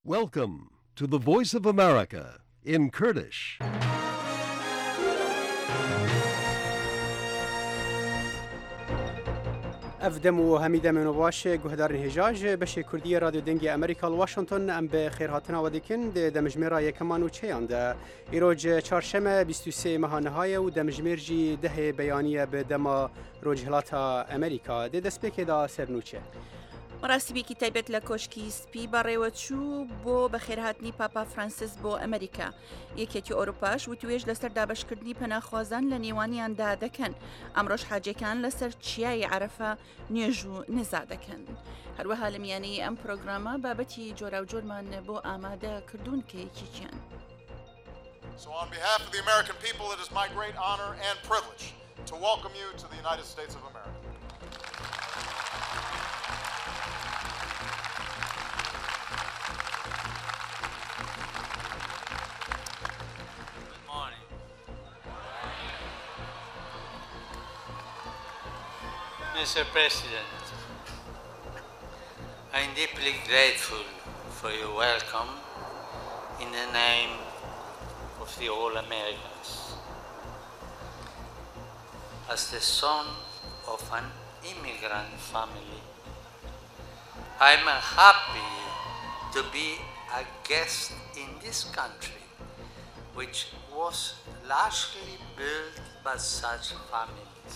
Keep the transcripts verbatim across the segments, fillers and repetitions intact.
Welcome to the Voice of America in Kurdish. افدم و همیده من واش گهدار هجاج بشه کردی رادیو دنگی امریکا واشنطن ام به خیر هاتنا و دکن ده دمجمرا یکمان و چیان ده ایروج چهارشنبه بیست و سه ماه نهای و دمجمر جی ده بیانیه به دما روجهلاتا امریکا ده دسپیک دا سرنوچه مراسمێکی تایبەت لە کۆشکی سپی بەڕێوەچوو بۆ بەخێرهاتنی پاپا فرانسیس بۆ ئەمریکا. یەکێتی ئۆروپاش وتوێژ لەسەر دابەشکردنی پەناخوازان لە نێوانیاندا دەکەن. ئەمڕۆژ حاجەکان لەسەر چیای عەرەفە نوێژ و نزا دەکەن. هەروەها لە میانەی ئەم پرۆگرامە بابەتی جۆرا و جۆرمان بۆ ئامادە کردوون کە یەکێکیان. So on behalf of the American people, it is my great honor and privilege to welcome you to the United States of America. Mister President, I am deeply grateful for your welcome in the name of the All Americans. As the son of an immigrant family, I am happy to be a guest in this country, which was largely built by such families.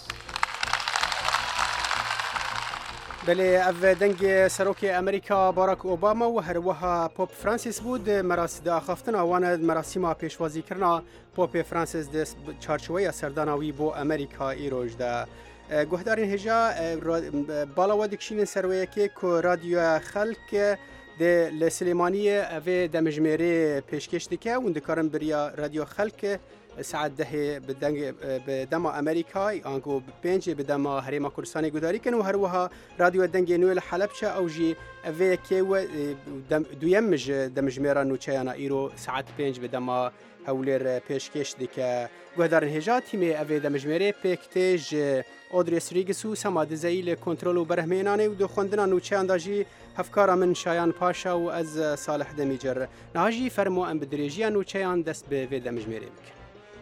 بله اف دنگ سروک امریکا باراک اوباما و هروها پوپ فرانسیس بود مراسم دا خفتن آوان مراسم پیشوازی کرنا پوپ فرانسیس دست چارچوبه سردانوی بو امریکا ایروج دا گهدارین هجا بالا و دکشین سرویه که که رادیو خلق ده لسلیمانی اوه دمجمره پیشکش دکه و اندکارم بریا رادیو خلق ساعت ده بدنگ بدما امریکا آنگو پنج بدما هریما کردستانی گذاری کن و هر وها رادیو دنگ نویل حلب چه اوجی اوه که و دویمج دمجمرا نوچیانا ایرو ساعت پنج بدما هولر پیشکش دکه گهدارن هجا تیمی اوه دمجمره پیکتیج اودریس ریگسو سماد زیل کنترل و برهمینانه و دو خوندنا نوچیان داجی هفکارا من شایان پاشا و از صالح دمیجر نهاجی فرمو ام بدریجیان نوچیان دست به وی دمجمره بکن.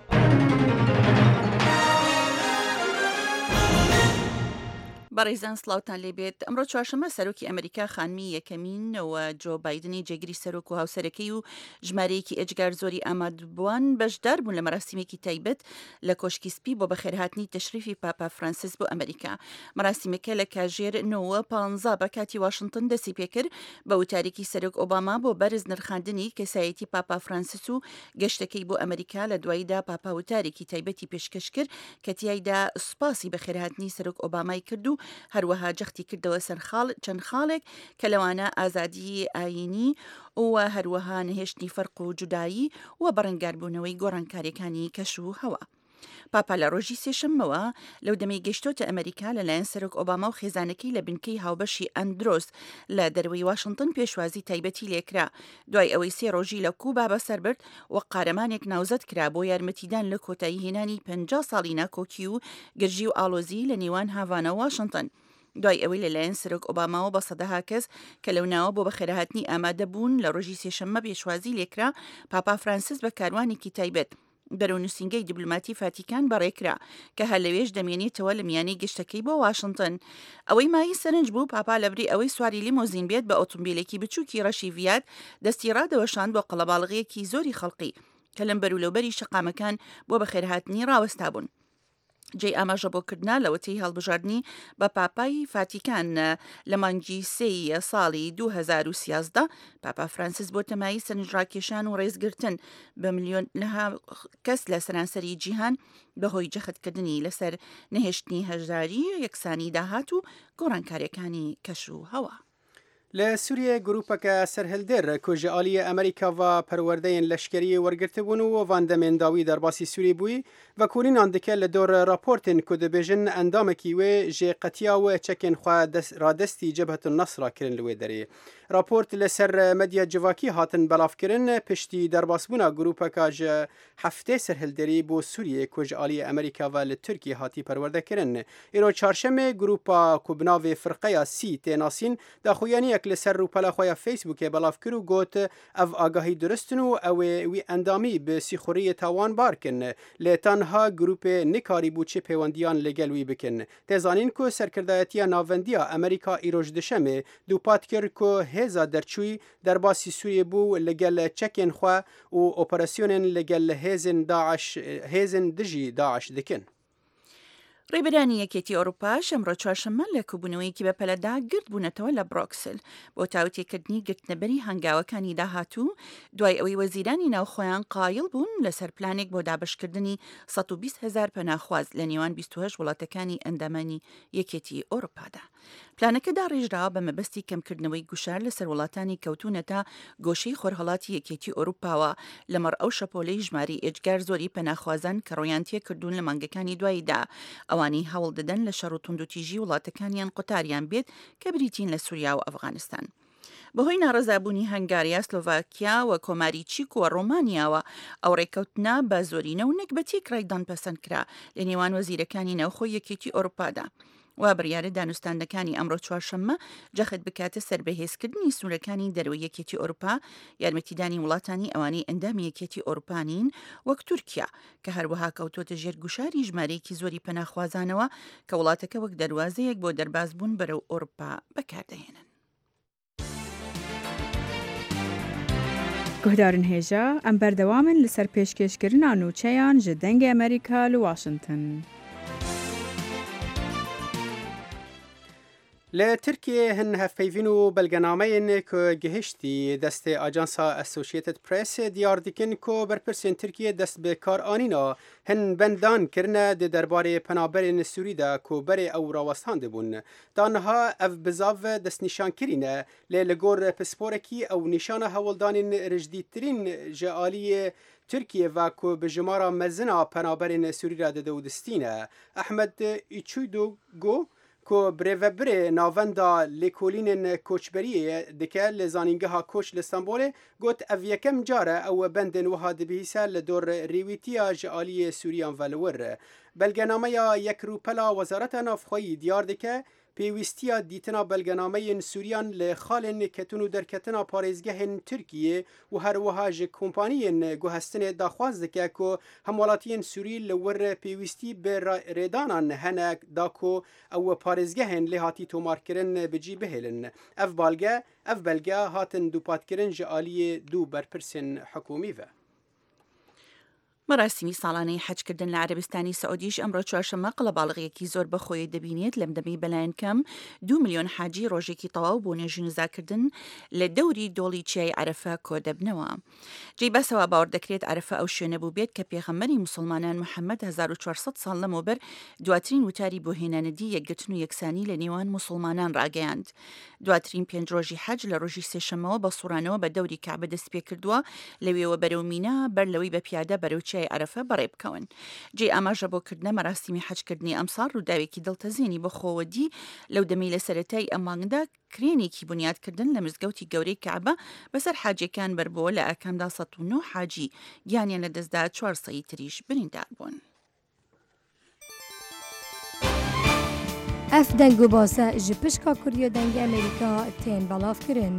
بەڕێزان سڵاوتان لێبێت ئەمڕۆ چوارشەممە سەرۆکی ئەمریکا خانمی یەکەمین و جۆ بایدنی جێگیری سەرۆک و هاوسەرەکەی و ژمارەیەکی ئەجگار زۆری ئامادەبووان بەشدار بوون لە مەراسیمێکی تایبەت لە کۆشکی سپی بۆ بەخێرهاتنی تەشریفی پاپا فرانسیس بۆ ئەمریکا. مەراسیمەکە لە کاژێر نۆوە پانزە بە کاتی واشنگتن دەستی پێکرد بە وتارێکی سەرۆک ئۆباما بۆ بەرز نرخاندنی کەسایەتی پاپا فرانسیس و گەشتەکەی بۆ ئەمریکا لە دواییدا پاپا وتارێکی تایبەتی پێشکەش کرد کە تیایدا سوپاسی بەخێرهاتنی سەرۆک ئۆبامای کرد و هەروەها جەختی کردەوە سەر چەند خاڵێک کە لەوانە ئازادی ئاینی و هەروەها نهێشتنی فەرق و جودایی و بەڕەنگاربوونەوەی گۆڕانکاریەکانی کەش و هەوا. پاپا لە ڕۆژی سێشەممەوە لەو دەمەی گەشتۆتە ئەمریکا لەلایەن سەرۆک ئۆباما و خێزانەکەی لە بنکەی هاوبەشی ئەندرۆس لە دەروەی واشنگتن پێشوازی تایبەتی لێکرا دوای ئەوەی سێ ڕۆژی لە کوبا بەسەربرد و قارەمانێک ناوزەت کرا بۆ یارمەتیدان لە کۆتایی هێنانی پەنجا ساڵی ناکۆکی و گرژی و ئاڵۆزی لە نێوان هاڤانە و واشنگتن. دوای ئەوەی لەلایەن سەرۆک ئۆباماوە بە سەدەها کەس کە لەوناوە بۆ بەخێرهاتنی ئامادە بوون لە ڕۆژی سێشەممە پێشوازی لێکرا پاپا فرانسیس بە کاروانێکی تایبەت بەرەو نووسینگەی دیبلوماتی فاتیکان بەڕێکرا کە هەر لەوێش دەمێنێتەوە لە میانەی گەشتەکەی بۆ واشنگتن. ئەوەی مایی سەرنج بوو پاپا لەبری ئەوەی سواری لیمۆزین بێت بە ئۆتۆمبیلێکی بچووکی ڕەشی ڤیات دەستی ڕادەوەشاند بۆ قەڵەباڵغەیەکی زۆری خەڵقی کە لەم بەروولەوبەری شەقامەکان بۆ بەخێرهاتنی ڕاوەستا بوون. جێی ئاماژەبۆکردنا لەوەتەی هەڵبژاردننی بە پاپای فاتیکان لە مانگی سێی ساڵی دوو هەزار و سیازدە پاپا فرانسیس بۆ تەمایی سەرنجڕاکێشان و ڕێزگرتن بە ملیۆن کەس لە سەرانسەری جیهان بەهۆی جەختکردنی لەسەر نەهێشتنی هەژاری یەکسانی داهات و گۆڕانکاریەکانی کەش و هەوا. لسوريا جروبك سرهلدر كوجي آلية أمريكا و پروردين لشكري ورگرتبون و واندمين داوي در باسی سوري بوي و كورين عندك لدور راپورتين كود بيجن اندامكي و جي قتيا و چكين خواه دس را دستي جبهة النصر كرن لوي دري راپورت لسر مدیا جواکی هاتن بلافکرن پشتی درباسبونا گروپا کاج هفته سرهلدری بو سوریه کج آلی امریکا و لترکیه هاتی پرورده کرن. ایرو چارشم گروپا کوبناوی فرقه سی تیناسین دا خویانی اک لسر رو پلا خویا فیسبوک بلافکرو گوت او آگاهی درستنو او وی اندامی به سیخوری تاوان بارکن لتنها گروپ نکاری بو چه پیوندیان لگلوی بکن. تزانین کو سرکردایتی ناوندیا امریکا ایروج دشمه دو پات کر کو هزا درچوی در باسی سوریه بو لگل چکن خوا و اپراسیون لگل هزن داعش هزن دجی داعش دکن. ڕێبەرانی یەکێتی ئەوروپا ئەمڕۆ چوارشەممە لە کوبوونەوەیەکی بە پەلەدا گرت بوونەتەوە لە بڕۆکسل بۆ تاوتێکردنی گرتنەبەری هەنگاوەکانی داهاتوو دوای ئەوەی وەزیرانی ناوخۆیان قایڵ بوون لەسەر پلانێک بۆ دابشکردنی سەد و بیست هەزار پەناخواز لە نێوان بیست و هەشت وڵاتەکانی ئەندامانی یەکێتی ئەوروپادا. پلانەکەدا ڕێژراوە بە مەبەستی کەمکردنەوەی گوشار لەسەر وڵاتانی کەوتونەتە گۆشەی خۆرهەڵاتی یەکێتی ئەوروپاوە لەمەڕ ئەو شەپۆلەی ژماری ئێجگار زۆری پەناخوازان کە ڕۆیان تێکردوون لە مانگەکانی دواییدا ئەوانی هەوڵ دەدەن لە شەڕ و توندوتیژی وڵاتەکانیان قوتاریان بێت کە بریتین لە سووریا و ئەفغانستان. بەهۆی ناڕەزابوونی هەنگاریا سلۆڤاکیا و کۆماری چیک و ڕۆمانیاوە ئەو ڕێکەوتنا بە زۆرینە و نەک بە تێکڕایدان پەسەند کرا لە نێوان وەزیرەکانی ناوخۆی یەکێتی ئەوروپادا. و بڕیارە دانوستاندەکانی ئەمڕۆ چوارشەممە جەخت بکاتە سەر بەهێزکردنی سوورەکانی دەروی یەکێتی ئەوروپا یارمەتیدانی وڵاتانی ئەوانەی ئەندامی یەکێتی ئەوروپانین وەک تورکیا کە هەروەها کەوتۆتە ژێر گوشاری ژمارەیەکی زۆری پەناخوازانەوە کە وڵاتەکە وەک دەواازەیەک بۆ دەربازبوون بەرەو ئەوروپا بەکاردەهێنن. گوهدارن هێژە ئەم بەردەوامن لەسەر پێشکەشکردنا نوچەیان ji dengê ئەمریکا li Washington. لترکیه هن هفپیوین و بلگنامه که گهشتی دست آجانسا اسوسییتد پرس دیار دیکن که برپرسین ترکیه دست به کار آنینا هن بندان کرنه ده درباره پنابر سوری ده که بره او راوستان ده بون. دانها اف بزاو دست نشان کرینه لگور پسپورکی او نشان هولدان رجدیترین جعالی ترکیه و که به جمارا مزنا پنابر سوری را ده دودستینه. احمد ایچویدو گو که بره ناوندا لیکولین کوچبریه دکه لزانینگه ها کوچ لستانبوله گوت او یکم جاره او بندن وها دبیسه لدور ریویتیا جعالی سوریان ولور. بلگنامه یا یک روپلا وزارت نافخوی دیار دکه پیوستیا دیتنا بلگنامه سوریان لخالن کتونو در کتنا پارێزگەهên ترکیه و هەروەها ji کۆمپانیên guhestinê daxwaz dike ku hemwelatiyên Sûrî li wir pêwîstî bi rêdanan hene da ku ew parêzgehên lê hatî tomarkirin bi cî bihêlin. Ev balge, ev belge hatin dûpatkirin ji aliyê dû berpirsên hikûmî ve. مەراسیمی ساڵانەی حەجکردن لە عەرەبستانی سەعودیش ئەمڕۆ چوارشەممە قەڵەباڵغیەکی زۆر بەخۆیی دەبینێت لەم دەمەی بەلایەن کەم دو ملیۆن حاجی ڕۆژێکی تەواو بۆ نوێژی نزاکردن لە دەوری دۆڵی چیای عەرەفە کۆ دەبنەوە. جێی بەسەوە باوەڕ دەکرێت عەرەفە ئەو شوێنە بوو بێت کە پێغەمبەری موسڵمانان محەممەد هەزار و چوارسەد ساڵ لەمەوبەر دواترین وتاری بۆ هێنانەدی یەکگرتن و یەکسانی لە نێوان موسڵمانان ڕاگەیاند. دواترین پێنج ڕۆژی حەج لە ڕۆژی سێشەمەوە بە سوڕانەوە بە دەوری کەعبە دەست پێ کردووە لەوێوە بەرەو مینا بەر لەوەی بە پیادە بەرەو چیای عەرەفە بەڕێ بکەون. جێ ئاماژە بۆ کردنە مەراسیمی حەجکردنی ئەمساڵ ڕووداوێکی دڵتەزیێنی بەخۆوەدی لەو دەمەی لە سەرەتای ئەم مانگدا کرێنێکی بنیادکردن لە مزگەوتی گەورەی کەعبە بەسەر حاجەکان بەربەوە لە ئاکامدا سەد و نۆ حاجی گیانیان لە دەستدا چوار سەی تریش بریندار بوون. ئەف دەنگ و باسە ji pişka Kuriya dengê Amerîka tên belavkirin.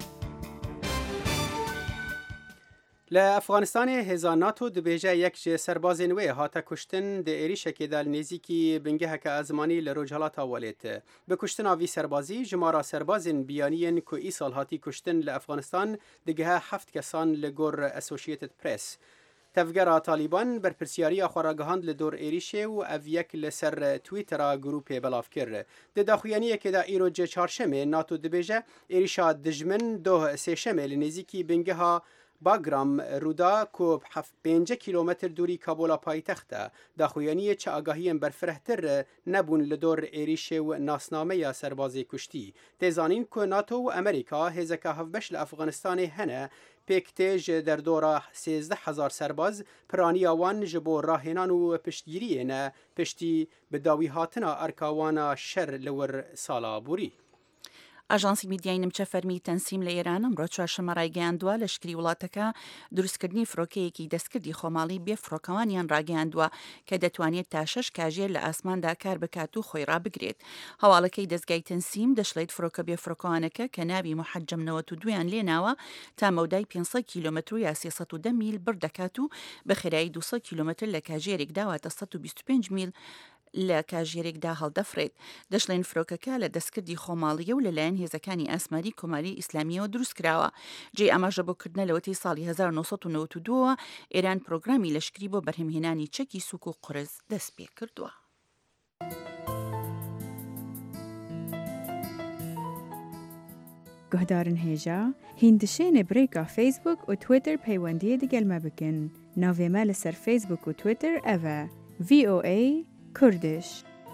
لأفغانستان هزا ناتو دبیجه یک جه سربازین وی هاتا کشتن ده ایریشکی دل نیزیکی بنگه هک ازمانی لروجهلات آولیت. به کشتن آوی سربازی جمارا سربازین بیانین که ای سال هاتی کشتن لأفغانستان دگه هفت کسان لگور اسوسییتد پرس. تفگرا طالبان بر پرسیاری آخوراگهاند لدور ایریشه و او یک لسر تویتر گروپ بلاف کرد. ده داخویانیه که دا ایرو جه چارشمه ناتو دبیجه ایریشا دجمن دو سیشمه لنزیکی بنگه ها باگرام رودا کوب هفت پنج کیلومتر دوری کابولا پایتخته داخویانی چه آگاهیم برفرهتر نبون لدور ایریشه و ناسنامه یا سربازی کشتی. تزانین که ناتو و امریکا هزکا هفبش لأفغانستان هنه پیکتیج در دورا سیزده هزار سرباز پرانی آوان جبو راهنان و پشتگیری نه پشتی بداوی هاتنا ارکاوانا شر لور سالا بوری. ئاژانسی میدیای نمچە فەرمی تەنسیم لە ئێران ئەمڕۆ چوارشەممە ڕایگەیاندووە لەشکری وڵاتەکە دروستکردنی فڕۆکەیەکی دەستکردی خۆماڵی بێ فڕۆکەوانیان ڕاگەیاندووە کە دەتوانێت تا شەش کاژێر لە ئاسماندا کار بکات و خۆی ڕابگرێت. هەواڵەکەی دەستگای تەنسیم دەشڵێت فڕۆکە بێ فڕۆکەوانەکە کە ناوی محەجەم نەوەت و دویان لێناوە تا مەودای پێنجسەد کیلۆمەتر و یا سێسەد و دە میل بڕ دەکات و بە خێرایی دووسەد کیلۆمەتر لە کاژێرێکدا واتە سەد و بیست و پێنج میل لە کاژێرێکدا هەڵدەفرێت. دەشڵێن فرۆکەکە لە دەستکردی خۆماڵیە و لەلایەن هێزەکانی ئاسماری کۆماری ئیسلامیەوە دروستکراوە. جێ ئاماژە بۆکردنە لەوەتی ساڵی هەزار و نۆسەد و نەوەت و دووە ئێران پرۆگرامی لەشکری بۆ بەرهەمهێنانی چەکی سووک و قورس دەست پێ کردووە. گهدارن هێژە هیندشێنێ برێکا فیسبوک و تویتر پەیوەندیە دەگەلمە بکن. ناوێمە لەسەر فیسبوک و تویتر ئەڤە ڤی ئۆ ئەی کوردش.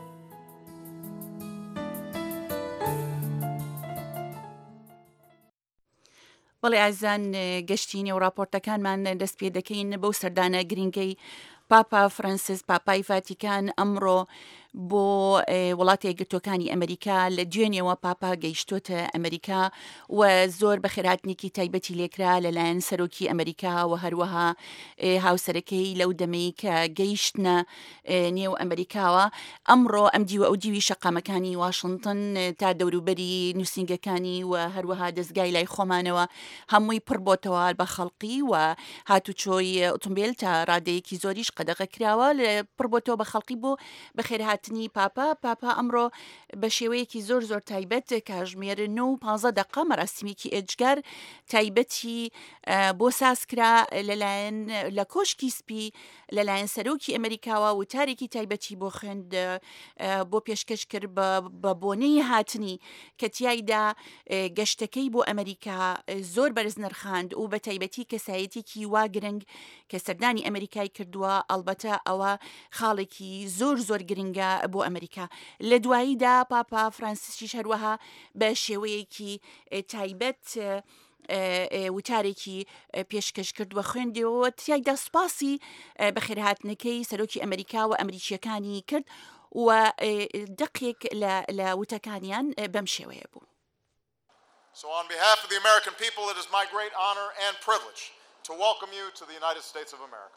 بەڵێ ئازان گەشتینی و راپۆرتەکانمان دەست پێ دەکەین بەو سەردانە گرنگەی پاپا فرانسیس پاپای ڤاتیکان ئەمڕۆ بۆ وڵاتی یەکگرتووەکانی ئەمریکا لە دوێنێەوە پاپا گەیشتۆتە ئەمریکا و زۆر بە خێراتنێکی تایبەتی لێکرا لەلایەن سەرۆکی ئەمریکا و هەروەها هاوسەرەکەی لەو دەمەی کە گەیشتنە نێو ئەمریکاوە. ئەمڕۆ ئەم دیوە ئەو دیوی شەقامەکانی واشنگتن تا دەوروبەری نووسنگەکانی و هەروەها دەستگای لای خۆمانەوە هەمووی پڕ بۆتەوە بە خەڵقی و هاتوچۆی ئۆتۆمبیل تا ڕادەیەکی زۆریش قەدەغە کراوە پڕ بۆتەوە بە خەڵقی بۆ بەخێرهات پاپا پاپا ئەمڕۆ بە شێوەیەکی زۆر زۆر تایبەت کاژمێر نە و پانزە دەقە مەراسیمێکی ئێجگار تایبەتی بۆ سازکرا لەلایەن لە کۆشکی سپی لەلایەن سەرۆکی ئەمریکاوە و تارێکی تایبەتی بۆ خوێند بۆ پێشکەش کرد بە بۆنەی هاتنی کە تیایدا گەشتەکەی بۆ ئەمریکا زۆر بەرز نرخاند و بە تایبەتی کەسایەتێکی وا گرنگ کە سەردانی ئەمریکای کردووە. ئەڵبەتە ئەوە خاڵێکی زۆر زۆر گرنگە بۆ ئەمریکا. لە دواییدا پاپا فرانسیسیش هەروەها بە شێوەیەکی تایبەت وتارێکی پێشکەش کردووە خوێندەوە تیایدا سوپاسی بەخێرهاتنەکەی سەرۆکی ئەمریکا و ئەمریکیەکانی کرد و دەقێک لە وتەکانیان بەم شێوەیە بوو. So on behalf of the American people, it is my great honor and privilege to welcome you to the United States of America.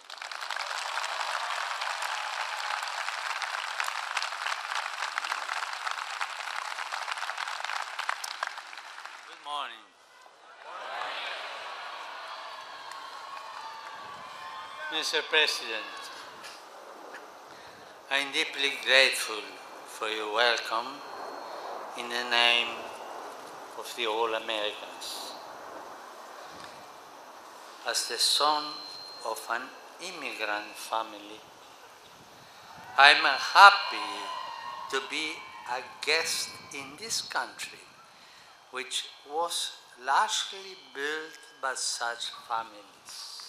Good morning. Mister President, I'm deeply grateful for your welcome in the name of the all Americans. As the son of an immigrant family, I'm happy to be a guest in this country, which was largely built by such families.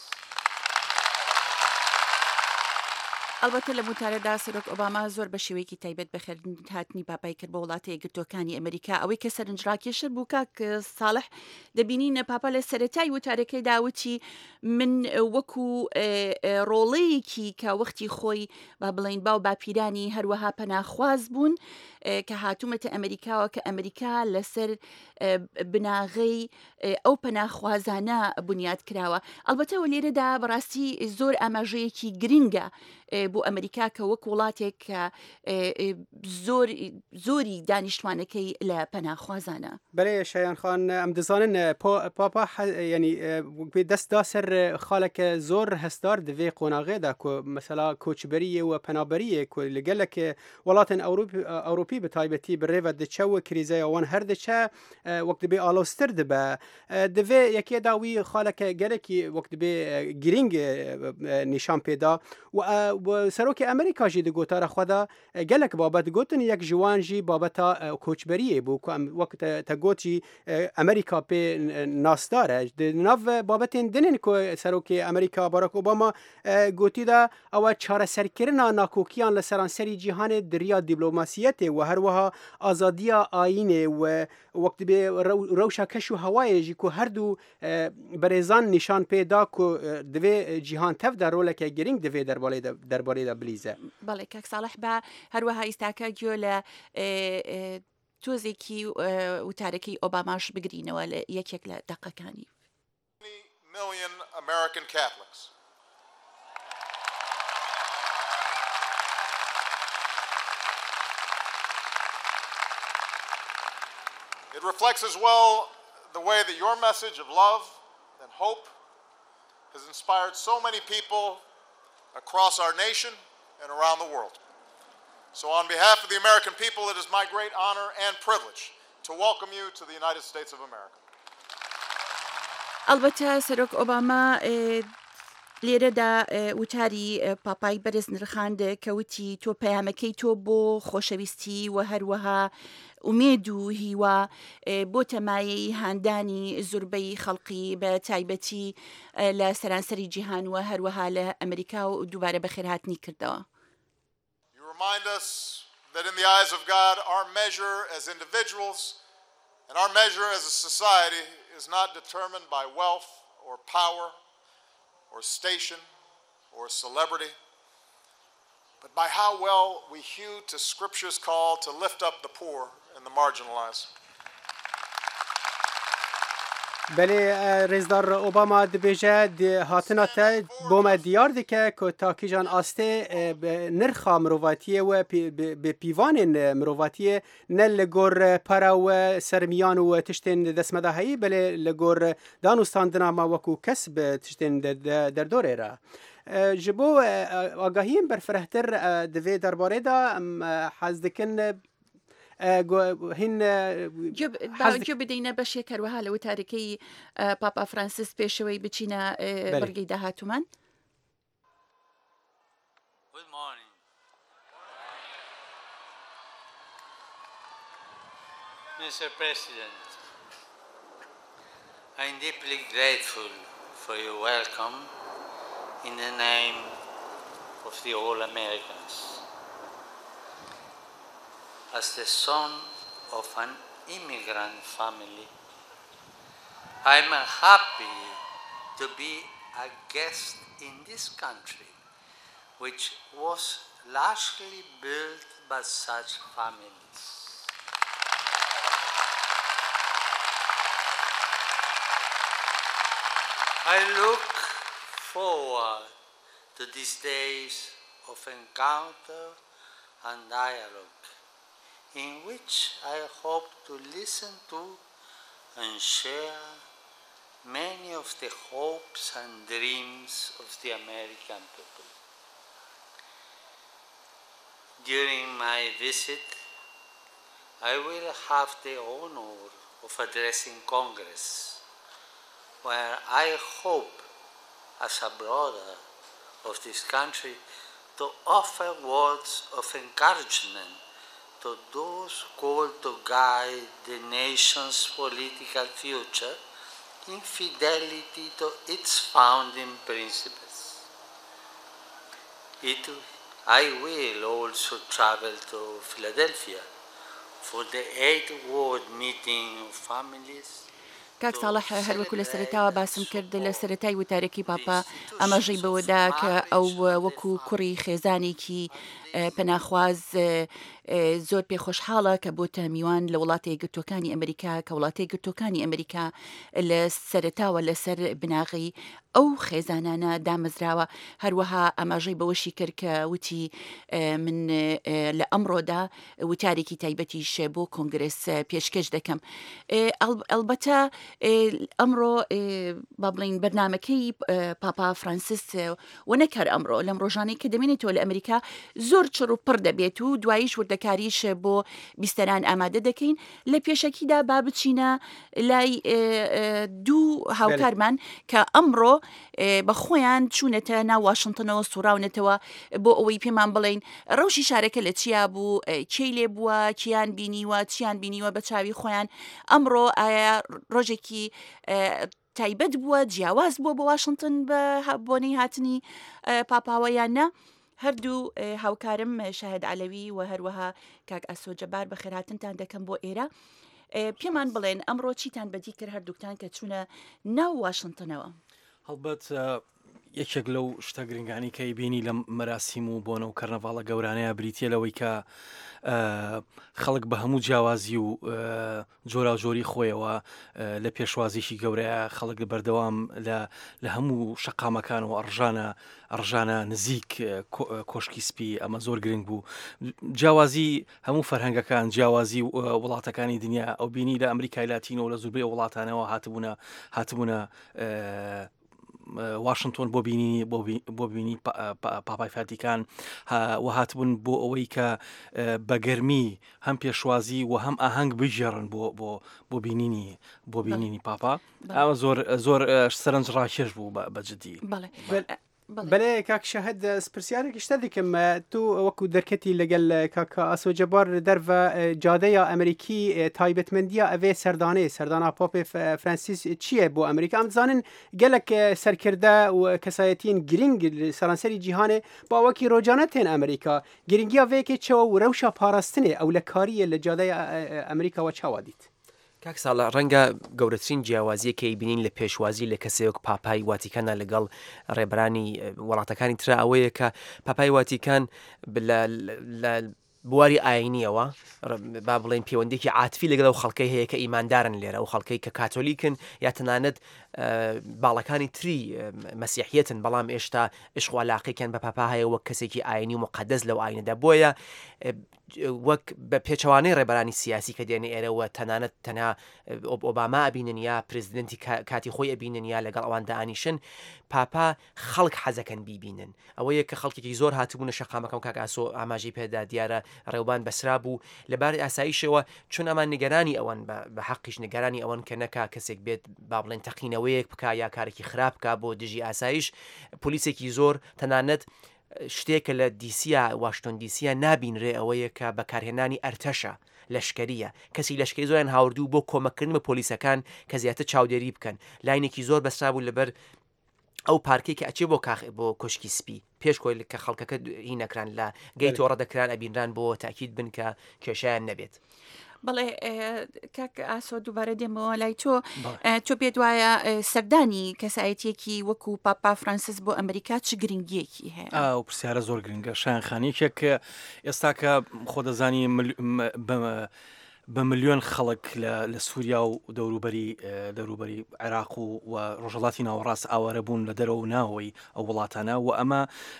ئەلبەتە لە موتارەدا سەرۆک ئۆباما زۆر بە شێوەیەکی تایبەت بەخێر هاتنی پاپای کرد بە وڵاتی یەکگرتووەکانی ئەمریکا. ئەوەی کە سەرنجڕاکێشر بوو کاک ساڵح دەبینین پاپا لە سەرەتای وتارەکەی داوتی من وەکو ڕۆڵەیەکی کە وەختی خۆی با بڵین باو باپیرانی هەروەها پەناخواز بوون کە هاتوومەتە ئەمریکاوە کە ئەمریکا لەسەر بناغەی ئەو پەناخوازانە بنیاد کراوە. ئەلبەتەوە لێرەدا بەڕاستی زۆر ئاماژەیەکی گرنگە بۆ ئەمریکا کە وەک وڵاتێک کە زۆری دانیشتوانەکەی لە پەناخوازانە. بەڵێ شایان خان ئەم دەزانن پاپا ینی دەستدا سەر خاڵێکە زۆر هەستار دەوێ قۆناغێدا مەسەلا کۆچبەریە و پەنابەریە لەگەلێک وڵاتن ئەوروپی بە تایبەتی بڕێوە دەچەوە کریزەیەوان هەر دەچە وەک دەبێ ئالۆستر دەبە دەوێ یەکێداوی خاڵەکە گەلێکی وەک دەبێ گرنگ نیشان پێدا و سەرۆکی ئەمریکاژی دەگۆتارە خۆدا گەلێک بابەت گوتن یەک ژوانژی بابەتە کۆچبەریە بوو وەک تەگۆتی ئەمریکا پێ ناسدارە ناو بابەتێن دنن کۆ سەرۆکی ئەمریکا باراک ئۆباما گوتیدا ئەوە چارەسەرکردنا ناکۆکیان لە سەرانسەری جیهانێ دریا دیبلۆماسیەتێ و هەروەها ئازادیە ئاینێ و وەک دەبێ ڕەوشە کەش و هەوایەژی کو هەردوو بەرێزان نیشان پێدا کو دەوێ جیهان تەفدا ڕۆلێکە گرنگ دەوێ دەربارەیدا بلیزە. بەڵێ کاک ساڵح بە هەروەها ئیستاکە گوێ لە تۆزێکی وتارەکەی ئۆباماش بگرینەوە لە یەکێک لە دەقەکانی. million American Catholics. It reflects as well the way that your message of love and hope has inspired so many people across our nation and around the world. So on behalf of the American people, it is my great honor and privilege to welcome you to the United States of America. ئەلبەتە سەرۆک ئۆباما لێرەدا وتاری پاپای بەرز نرخاند کەوتی تۆ پەیامەکەی تۆ بۆ خۆشەویستی و هەروەها ئومێد و هیوا بۆ تەمایەی هاندانی زوربەی خەڵقی بە تایبەتی لە سەرانسەری جیهان و هەروەها لە ئەمریکا و دووبارە بەخێرهاتنی کردەوە. You remind us that in the eyes of God, our measure as individuals and our measure as a society is not determined by wealth or power or station or celebrity, but by how well we hew to Scripture's call to lift up the poor and the marginalized. بله رئیسدار اوباما دبیجه هاتنا تا بوم دیار دکه که تاکیجان آسته نرخا مرواتیه و به پیوان مرواتیه نه لگور پرا و سرمیان و تشتین دسمده هایی بله لگور دانوستاندنا ما وکو کسب تشتین در دوره را جبو آگاهیم برفرهتر دوی درباره دا حزدکن هین جو بدەینە بەشێک هەروەها لە وتارەکەی پاپا فرانسیس پێشەوەی بچینە بەرگەی داهاتومان. Good morning. Mister President, I'm deeply grateful for your welcome in the name of the all Americans. As the son of an immigrant family, I'm happy to be a guest in this country, which was largely built by such families. I look forward to these days of encounter and dialogue, in which I hope to listen to and share many of the hopes and dreams of the American people. During my visit, I will have the honor of addressing Congress, where I hope, as a brother of this country, to offer words of encouragement to those called to guide the nation's political future in fidelity to its founding principles. It, I will also travel to Philadelphia for the eighth World Meeting of Families. کاک ساڵح هەروەکو لە سەرەتاوە باسم کرد لە سەرەتای وتارێکی پاپا ئەمەژەی بەوەدا کە ئەو وەکو کوڕی خێزانێکی پەناخواز زۆر پێخۆشحاڵە کە بۆتە میوان لە وڵاتی یەکگرتووەکانی ئەمریکا کە وڵاتی یەکگرتووەکانی ئەمریکا لە سەرەتاوە لەسەر بناغی ئەو خێزانانە دامەزراوە. هەروەها ئەماژەی بەوەشی کرد کە وتی من لە ئەمڕۆدا وتارێکی تایبەتیش بۆ کۆنگرس پێشکەش دەکەم. ئەلبەتە ئەمڕۆ با بڵین بەرنامەکەی پاپا فرانسیس و نەکار ئەمڕۆ لەم ڕۆژانەی کە دەمێنێتەوە لە ئەمریکا زۆر چڕ و پڕ دەبێت و دواییش وردەکاریش بۆ بیستەران ئامادە دەکەین. لە پێشەکیدا با بچینە لای دوو هاوکارمان کە ئەمڕۆ بە خۆیان چوونەتە ناو واشنتنەوە سوڕاونەتەوە بۆ ئەوەی پێمان بڵێن ڕەوشی شارەکە لە چیا بوو، کێی لێ بووە، کیان بینیوە، چیان بینیوە بە چاوی خۆیان. ئەمڕۆ ئایا ڕۆژێکی تایبەت بووە، جیاواز بووە بۆ واشنتن بە بۆنەی هاتنی پاپاوەیان نە؟ هەردوو هاوکارم شاهد عەلەوی و هەروەها کاک ئەسۆ جەبار بە خێرهاتنتان دەکەم بۆ ئێرە. پێمان بڵێن ئەمڕۆ چیتان بەدی کرد هەردووکتان کە چوونە ناو واشنتنەوە؟ هەڵبەت یەکێک لەو شتە گرنگانی کەی بینی لە مەراسیم و بۆنە و کەرنەڤاڵە گەورانەیە بریتە لەوەی کە خەڵک بە هەموو جیاوازی و جۆرا و جۆری خۆیەوە لە پێشوازیشی گەورەیە خەڵک بەردەوام لە هەموو شەقامەکان و ئەڕژانە ئەڕژانە نزیک کۆشکی سپی ئەمە زۆر گرنگ بوو. جیاوازی هەموو فەرهەنگەکان جیاوازی وڵاتەکانی دنیا ئەو بینی لە ئەمریکای لاتینە و لە زوربەی وڵاتانەوە هاتبوونە هاتبوونە واشنگتۆن بۆ بینی بۆ بینی پاپای فاتیکان و هاتبوون بۆ ئەوەی کە بە گەرمی هەم پێشوازی و هەم ئاهەنگ بژێڕن بۆ بۆ بۆ بینینی بۆ بینینی پاپا ئەوە زۆر زۆر سەرنج ڕاکێش بوو بەجددی. بەێ کاک شەهد پرسیارێکی شتە دیکەم تو وەکو دەرکەتی لەگەل کاکە ئاسۆجەبار دەرڤە جادەیە ئەمریکی تایبەتمەندیە ئەوێ سەردانەیە سەردانا پۆپی فرانسیس چییە بۆ ئەمریکا ئەم زانن گەلک سەرکردە و کەسایەتین گرنگ سەرانسەری جیهانێ باوەکی ڕۆژانە تێن ئەمریکا گرنگیا وەیەکێ چەوە و ڕەوشە پاراستنێ ئەو لە کاریە لە جادەیە ئەمریکاوە چاوا دیت. کاک ساڵە ڕەنگە گەورەترین جیاوازیەکەی بینین لە پێشوازی لە کەسێک پاپای واتیکانە لەگەڵ ڕێبرانی وڵاتەکانی ترا ئەوەیە کە پاپای واتیکان بواری ئاینیەوە با بڵێن پەیوەندێکی عاتفی لەگەڵ ئەو خەڵکەی هەیە کە ئیماندارن لێرە و خەڵکەی کە کاتۆلیکن یا تەنانەت باڵەکانی تری مەسیحیەتن بەڵام ئێشتا عشقوالاقیکەن بە پاپا هەیە وەک کەسێکی ئاینی و مقەدەس لەو ئاینەدا بۆیە وەک بە پێچەوانەی ڕێبەرانی سیاسی کە دێنێ ئێرەوە تەنانەت تەنها ئۆباما ئەبینن یا پرزیدنتی کاتی خۆی ئەبینن یا لەگەڵ ئەوان دانیشن پاپا خەڵک حەزەکەن بیبینن ئەوەیە کە خەڵکێکی زۆر هاتبوونە شەقامەکەم کاک ئاسۆ ئاماژەی پێدا دیارە ڕێوبان بەسرا بوو لەبارەی ئاساییشەوە چون ئەمان نیگەرانی ئەوەن بە حەقیش نیگەرانی ئەوەن کە نەکا کەسێک بێت با بڵێن تەقینەوەیەک بکە یا کارێکی خراپ بکە بۆ دژی ئاسایش پلیسێکی زۆر تەنانەت شتێکە لە دیسیە واشتۆن دیسیە نابینرێ ئەوەیە کە بەکارهێنانی ئەرتەشە لەشکریە کەسی لەشکری زۆریان هاوردوو بۆ کۆمەکردن بە پۆلیسەکان کە زیاتر چاودێری بکەن لاینێکی زۆر بەسرا بوو لەبەر ئەو پارکێک کە ئەچێ بۆ کاخ بۆ کۆشکی سپی پێش کۆی کە خەڵکەکە هی نەکران لە گەی تۆڕە دەکران ئەبینران بۆ تاکید بن کە کێشیان نەبێت. بەڵێ کاک ئاسۆ دووبارە دێمەوە لای تۆ تۆ پێت وایە سەردانی کەسایەتێکی وەکو پاپا فرانسیس بۆ ئەمریکا چ گرنگیەکی هەیە؟ ئەو پرسیارە زۆر گرنگە شایانخانێکێک کە ئێستا کە خۆ دەزانی بە ملیۆن خەڵک لە سووریا و دەوروبەری دەوروبەری عێراق و ڕۆژهەڵاتی ناوەڕاست ئاوارە بوون لە دەرەوە ناوەوەی ئەو وڵاتانە و ئەمە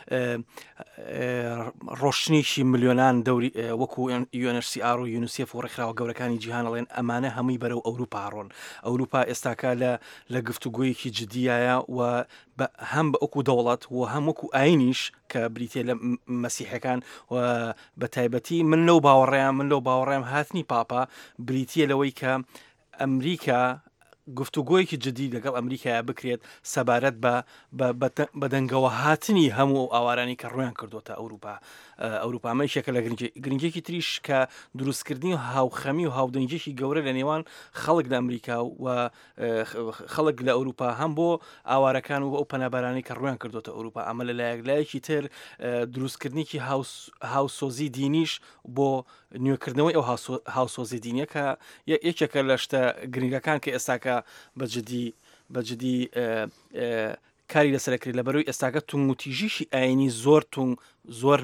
ڕۆشتنیشی ملیۆنان دەوری وەکو یو ئێن ئەچ سی ئار و یونیسێف و ڕێکخراوە گەورەکانی جیهانەڵێن ئەمانە هەمووی بەرەو ئەوروپا ڕۆن. ئەوروپا ئێستاکە لە گفتوگویەکی جددیایە و هەم بە ئەوکو دەوڵەت و هەم وەکو ئاینیش کە بریتێ لە مەسیحەکان و بە تایبەتی من لەو باوەڕێیان من لەو باوەڕێم هاتنی پاپا بریتە لەوەی کە ئەمریکا گفتوگۆیەکی جددی لەگەڵ ئەمریکایە بکرێت سەبارەت بە دەنگەوە هاتنی هەموو ئاوارانی کە ڕویان کردوتە ئەوروپا. ئەوروپامە شێکە لە گرنگێکی تریش کە دروستکردنی و هاوخەمی و هاودەنگێکی گەورە لە نێوان خەڵک لە ئەمریکا و خەڵک لە ئەوروپا هەم بۆ ئاوارەکان و ئەو پەنابەرانی کە ڕویان کردوتە ئەوروپا ئەمە لە لایەکی تر دروستکردنیکی هاوسۆزی دینیش بۆ نوێکردنەوەی ئەو هاوسۆزی دینیە کە یەکێکە لە شتە گرنگەکان کە ئێستاکە بەجددی بەجددی کاری لەسەرکرێت لە بەرەوەی ئێستاکە تونگوتیژیشی ئاینی زۆر تونگ زۆر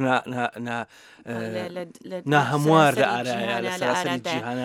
ناهەموار لە ئارایە لە سەراسەری جیهانە.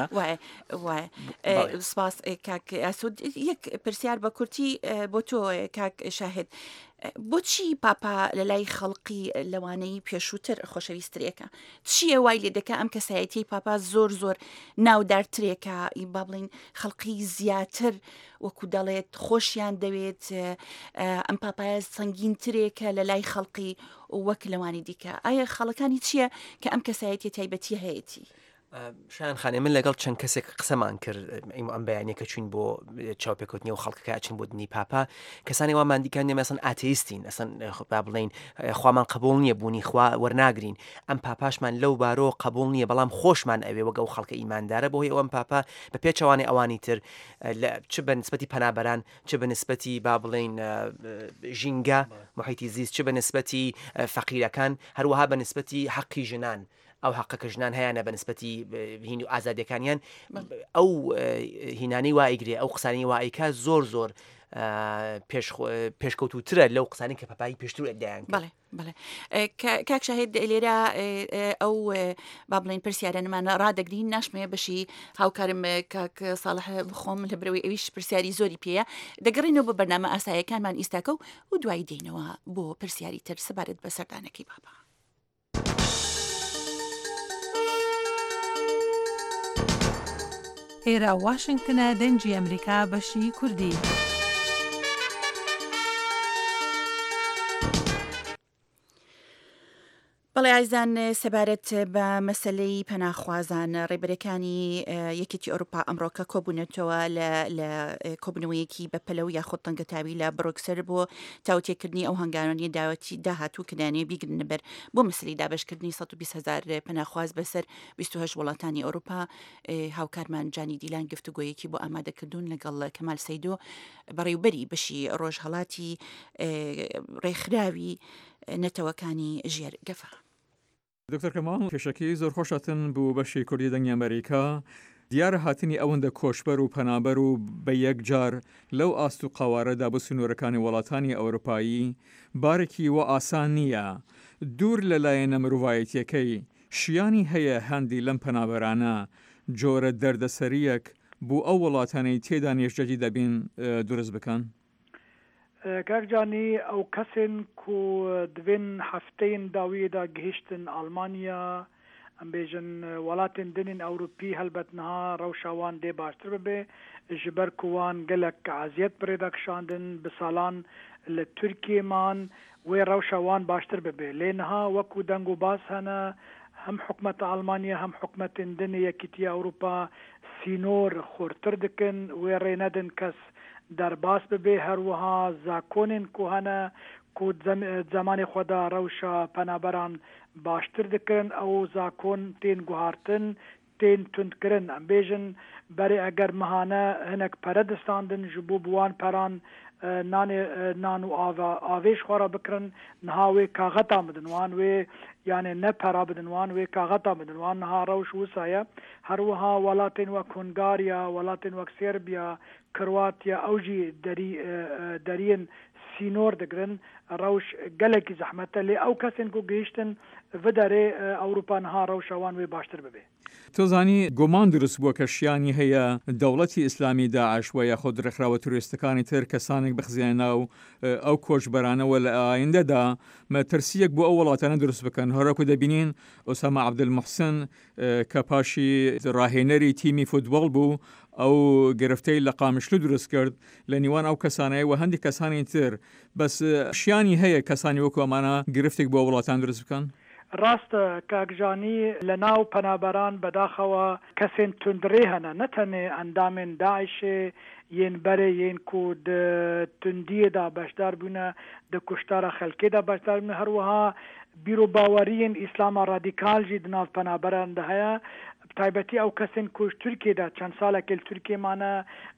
سپاس کاک ئاسۆ یەک پرسیار بە کورتی بۆ تۆ کاک شاهد بۆچی پاپا لە لای خەڵقی لەوانەی پێشووتر خۆشەویستترێکە چییە وای لێ دەکە ئەم کەسایەتی پاپا زۆر زۆر ناودارترێکە با بڵین خەڵقی زیاتر وەکو دەڵێت خۆشیان دەوێت ئەم پاپایە سەنگینترێکە لە لای خەڵقی وەک لەوانی دیکە ئایا خەڵەکانی چییە کە ئەم کەسایەتی تایبەتی هەیەی؟ شایان خانێ من لەگەڵ چەند کەسێک قسەمان کرد ئەم بەیانەکە چوین بۆ چاوپێکوتنی و خەڵکەکە ئەچین بۆ دنی پاپا کەسانی وامان دیکان نێمە ئەسەن ئاتیستین ئەسەن با بڵێن خوامان قبول نییە بوونی خوا وەرناگرین ئەم پاپاشمان لەو بارۆ قبول نییە بەڵام خۆشمان ئەوێ وەگە و خەڵکە ئیماندارە بۆ هی ئەوەم پاپا بە پێچەوانی ئەوانی تر چ بە نسبەتی پەنابەران چ بە نسبەتی با بڵێن ژینگە محیتی زیست چ بە نسبەتی فەقیرەکان هەروەها بە نسبەتی حەقی ژنان ئەو حەقەکە ژنان هەیەە بە نسبەتی هین و ئازادیەکانیان ئەو هینانی وایگرێ ئەو قسانی وایکە زۆر زۆر پێشکەوتوترە لەو قسانی کە پەپایی پێشتر ئەدایان. بەڵێ بەڵێ کاک شاهێد لێرە ئەو با بڵێن پرسیارانەمانە ڕدەگرین ناشمەیە بەشی هاوکارم کاک ساڵح بخۆم لە برەوەی ئەویش پرسیاری زۆری پێەیە دەگەڕینەوە بە بەرنامە ئاساییەکانمان ئیستاکە و و دوای دێنەوە بۆ پرسیاری تر سەبارەت بە سەردانەکەی بابا. ئێرە واشنگتنە دەنجی ئەمریکا بەشی کوردی. بەڵێ ئایزان سەبارەت بە مەسلەی پەناخوازان ڕێبەرەکانی یەکێتی ئەوروپا ئەمڕۆکە کۆبوونەتەوە لە کۆبنەوەیەکی بە پەلەو یاخۆ تەنگەتاوی لە بڕۆکسەر بۆ تاوتێکردنی ئەو هەنگاوانی داوەتی داهاتوو کردانێ بیگرن بەر بۆ مەسلەی دابشکردنی سەد و بیست هەزار پەناخواز بەسەر بیست و هەشت وڵاتانی ئەوروپا. هاوکارمان جانی دیلان گفتوگۆیەکی بۆ ئامادەکردوون لەگەڵ کەمال سەیدۆ بەڕێوبەری بەشی ڕۆژهەڵاتی ڕێکخراوی نەتەوەکانی ژێر گەفا. دکتۆر کەماڵ کێشەکەی زۆر خۆشەتن بوو بەشی کوردی دەنگی ئەمریکا دیارە هاتنی ئەوەندە کۆشبەر و پەنابەر و بە یەک جار لەو ئاست و قاوارەدا بۆ سنوورەکانی وڵاتانی ئەوروپایی بارێکی وە ئاسان نییە. دوور لەلایەنە مرۆڤایەتیەکەی شیانی هەیە هەندی لەم پەنابەرانە جۆرە دەردەسەریەک بوو ئەو وڵاتانەی تێدا نێژدەجی دەبین دروست بکەن. کاکجانی ئەو کەسن کو دوێن هەفتەین داویەدا گەیشتن ئەڵمانیا ئەم بێژن وڵاتên dinên ئەوروپی هەلبەتنها ڕەوشاوان دێ باشتر ببێ ji ber کوان gelek eziyet birêda kişandin bi salan li Tirkiyêman wê rewşa wan baştir bibe lê niha wekû deng û baz hene hem hikûmeta Almanya hem hikûmetên dinê Yekîtiya Ewropa sînor xurtir dikin wê rê nedin kes derbas bibe her wiha zakonên ku hene ku zemanê xwe da rewşa penaberan baştir dikirin ew zakon tên guhartin tên tundkirin em bêjin berê eger mihane hinek pere distandin ji bo bi wan peran nanê nan û avê ji xwe re bikirin niha wê kaxeta bidin wan wê yani ne pera bidin wan wê kaxeta bidin wan niha rewş wisa ye her wiha welatên wek Hungarya welatên wek Serbiya Kroatya ew jî derî deriyên sînor digirin rewş gelekî zehmete lê ew kesên ku gihîştin viderê Ewropa niha rewşa wan wê baştir bibe. تۆزانی گۆمان دروست بووە کە شیانی هەیە دەوڵەتی ئیسلامی داعش و یاخۆ ڕێکخراوە توریستەکانی تر کەسانێک بخزیێنە ناو ئەو کۆچبەرانەوە لە ئایندەدا مەترسیەک بۆ ئەو وڵاتانە دروست بکەن. هەرەکو دەبینین ئۆسامە عەبدولموحسن کە پاشی ڕاهێنەری تیمی فوتبۆڵ بوو ئەو گرفتەی لە قامشلو دروست کرد لە نیوان ئەو کەسانەیە و هەندی کەسانی تر بەس شیانی هەیە کەسانی وەکو ئەمانە گرفتێک بۆ وڵاتان دروست بکەن. ڕاستە کاکژانی لە ناو پەنابەران بەداخەوە کەسێن توندڕێ هەنە نەتەنێ ئەندامێن داعشێ یەن بەرێ یەن کو توندیەدا بەشدار بوونە دە کوشتارە خەلکێدا بەشدار بوونە هەروەها بیرۆ باوەریین ئیسلاما ڕادیکال جی دناو پەنابەراندا هەیە تایبەتی ئەو کەسن کوش تورکێدا چەند ساڵێکی تورکێمانە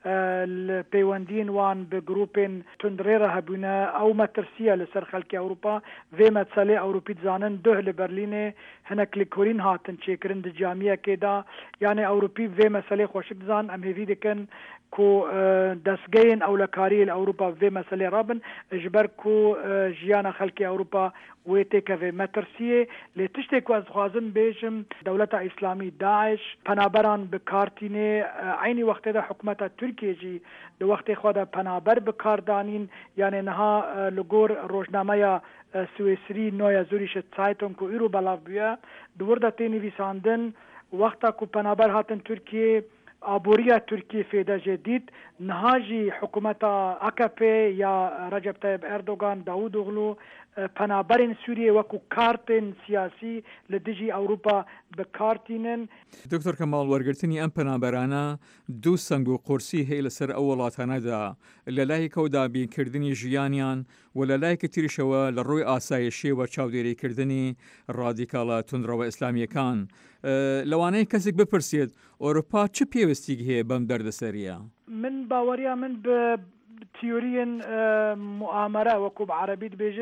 پەیوەندیین وان بە گروپێن توندڕێرە هەبوونە ئەو مەترسیە لەسەر خەڵکی ئەوروپا vê مەسەلێ ئەوروپی دزانن دوه لە بەرلینێ هەنێک لێکۆرین هاتن چێکردن di جامیەکێدا یانێ ئەوروپی vê مەسەلێ خۆشک دزان ئەم هێوی دەکەن کو دەستگەین ئەولەکاری لە ئەوروپا vê مەسەلێ ڕابن ji ber ku ژیانە خەڵکی ئەوروپا wê têkevê metirsiyê lê tiştê ku ez dixwazim bêjim dewleta îslamî Daeş penaberan bi kartînê aynî wextê de hikûmeta Tirkiye jî di wextê xwe de penaber bi kar danîn yanê niha li gor rojnameya Swêsrî Neue Zürcher Zeitung ku îro belav bûye di wir de tê nivîsandin wexta ku penaber hatin Tirkiye aboriya Tirkiye fêde jêdît niha jî hikûmeta A K P ya Recep Tayyip Erdogan Davutoglu پەنابەرên Sûriye wekû kartên siyasî li dijî Ewropa bi kartînin. دکتۆر کەماڵ وەرگرتنی ئەم پەنابەرانە دوو سنگ و قورسی هەیە لەسەر ئەو وڵاتانەدا لە لایەکەودا بینکردنی ژیانیان و لە لایەکە تریشەوە لە ڕووی ئاسایشیەوە چاودێریکردنی ڕادیکاڵە توندڕەوە ئیسلامیەکان. لەوانەیە کەسێک بپرسێت ئەوروپا چ پێویستیک هەیە بەم دەردەسەریە؟ من باوەریە من بە تیۆریên muamere wekû bi Erebî dibêjin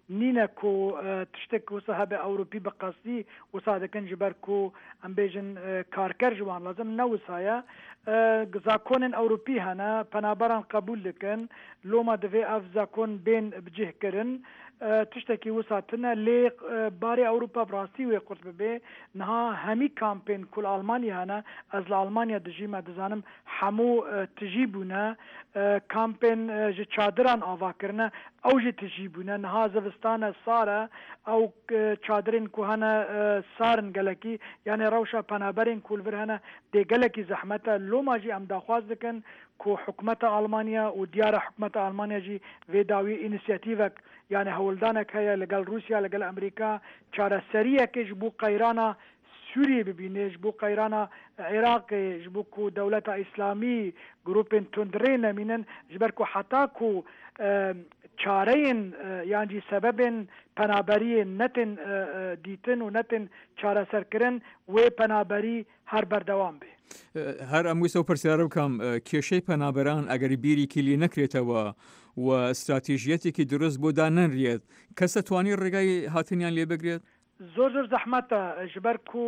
نینەکو تشتێک وسە هەبێ ئەوروپی بە قەستی وسا دەکەن ji ber ku em bêjin karker ji wan lazim newsaya zakonên Ewropî hene penaberan qebûl dikin loma divê ev zakon bên bicihkirin tiştekî wisa tune lê barê Ewropa rastî wê qurt bibe niha hemî kampên ku li Almanya hene ez li Almanya dijî me dizanim hemû tijî bûne kampên ji çadiran avakirine ew jî tijî bûne niha zivistane sar e ew çadirên ku hene sarin gelekî yani rewşa penaberên ku li vir hene dê gelekî zehmet e loma jî em daxwaz dikin ku hikûmeta Almanya û diyara hikûmeta Almanya jî vê dawî înisiyatîvek yani hewldanek heye li gel Rûsya li gel Amerîka çareseriyekê ji bo qeyrana Sûriyê bibîne ji bo qeyrana Iraqê ji bo ku dewleta İslamî grupên tundrê nemînin ji ber ku heta ku çareyên yan jî sebebên penaberiyê netin dîtin û netin çareserkirin wê penaberî her berdewam bê. هەر ئەم ویسە و پرسیارە بکەم کێشەی پەنابەران ئەگەری بیریکی لی نەکرێتەوە و استراتیژیەتێکی دروست بۆ دانەنرێت کەسە توانی ڕێگای هاتنیان لێ بگرێت زۆر زۆر زەحمەتە ji ber ku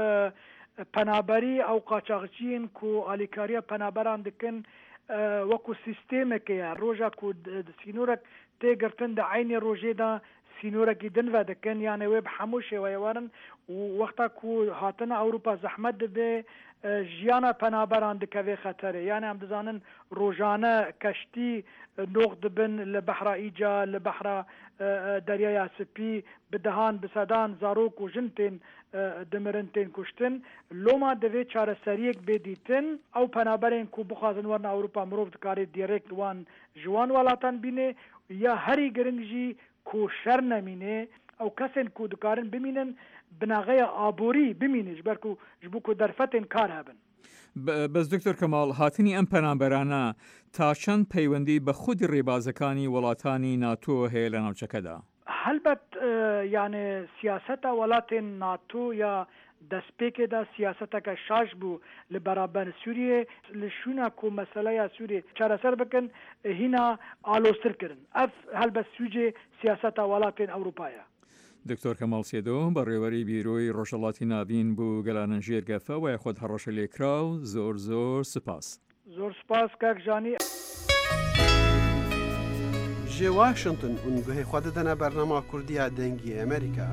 penaberî ew qaçaxçiyên ku alîkariya penaberan dikin wekû sîstêmekê roja ku sînorek têgirtin di eynê rojê da sînorekî din ve dikin yani wê bi hemû şêweyê warin û wexta ku hatina Ewropa zehmet dibe jiyana penaberan dikeve xeterê yani em dizanin rojane keştî nox dibin li behra îca li behra deryaya Spî bi dehan bi sedan zarok û jin tên dimirin tên kuştin loma divê çareseriyek bê dîtin ew penaberên ku bixwazin werin Ewropa mirov dikarê dirêkt wan ji wan welatan bîne ya herî giring jî ku şer nemîne ew kesên ku dikarin bimînin بناغەیە ئابووری بمینێ ber ku ji bo ku derfetên kar hebin. بەس دکتۆر کەماڵ هاتنی ئەم پەنابەرانە تا چەند پەیوەندی بە خودی ڕێبازەکانی وڵاتانی ناتۆ هەیە لە ناوچەکەدا؟ هەلبەت یانێ سیاسەتە وڵاتên ناتۆ یا destpêkê de siyaseteke şaş bû li beraber Sûriyê li şûna ku meseleya Sûriyê çareser bikin hîna alostir kirin. Ev helbet sûcê siyaseta welatên Ewropaya. دکتۆر کەماڵ سێدۆ بە ڕێوەری بیرۆی ڕۆژهەڵاتی نابین بوو گەلانە ژێرگەفە و یاخۆت هەڕەشە لێکرا و زۆر زۆر سپاس زۆر سپاس کاک ژانی ji Washington û guhê xwe didine bernama Kurdiya dengî Amerîka.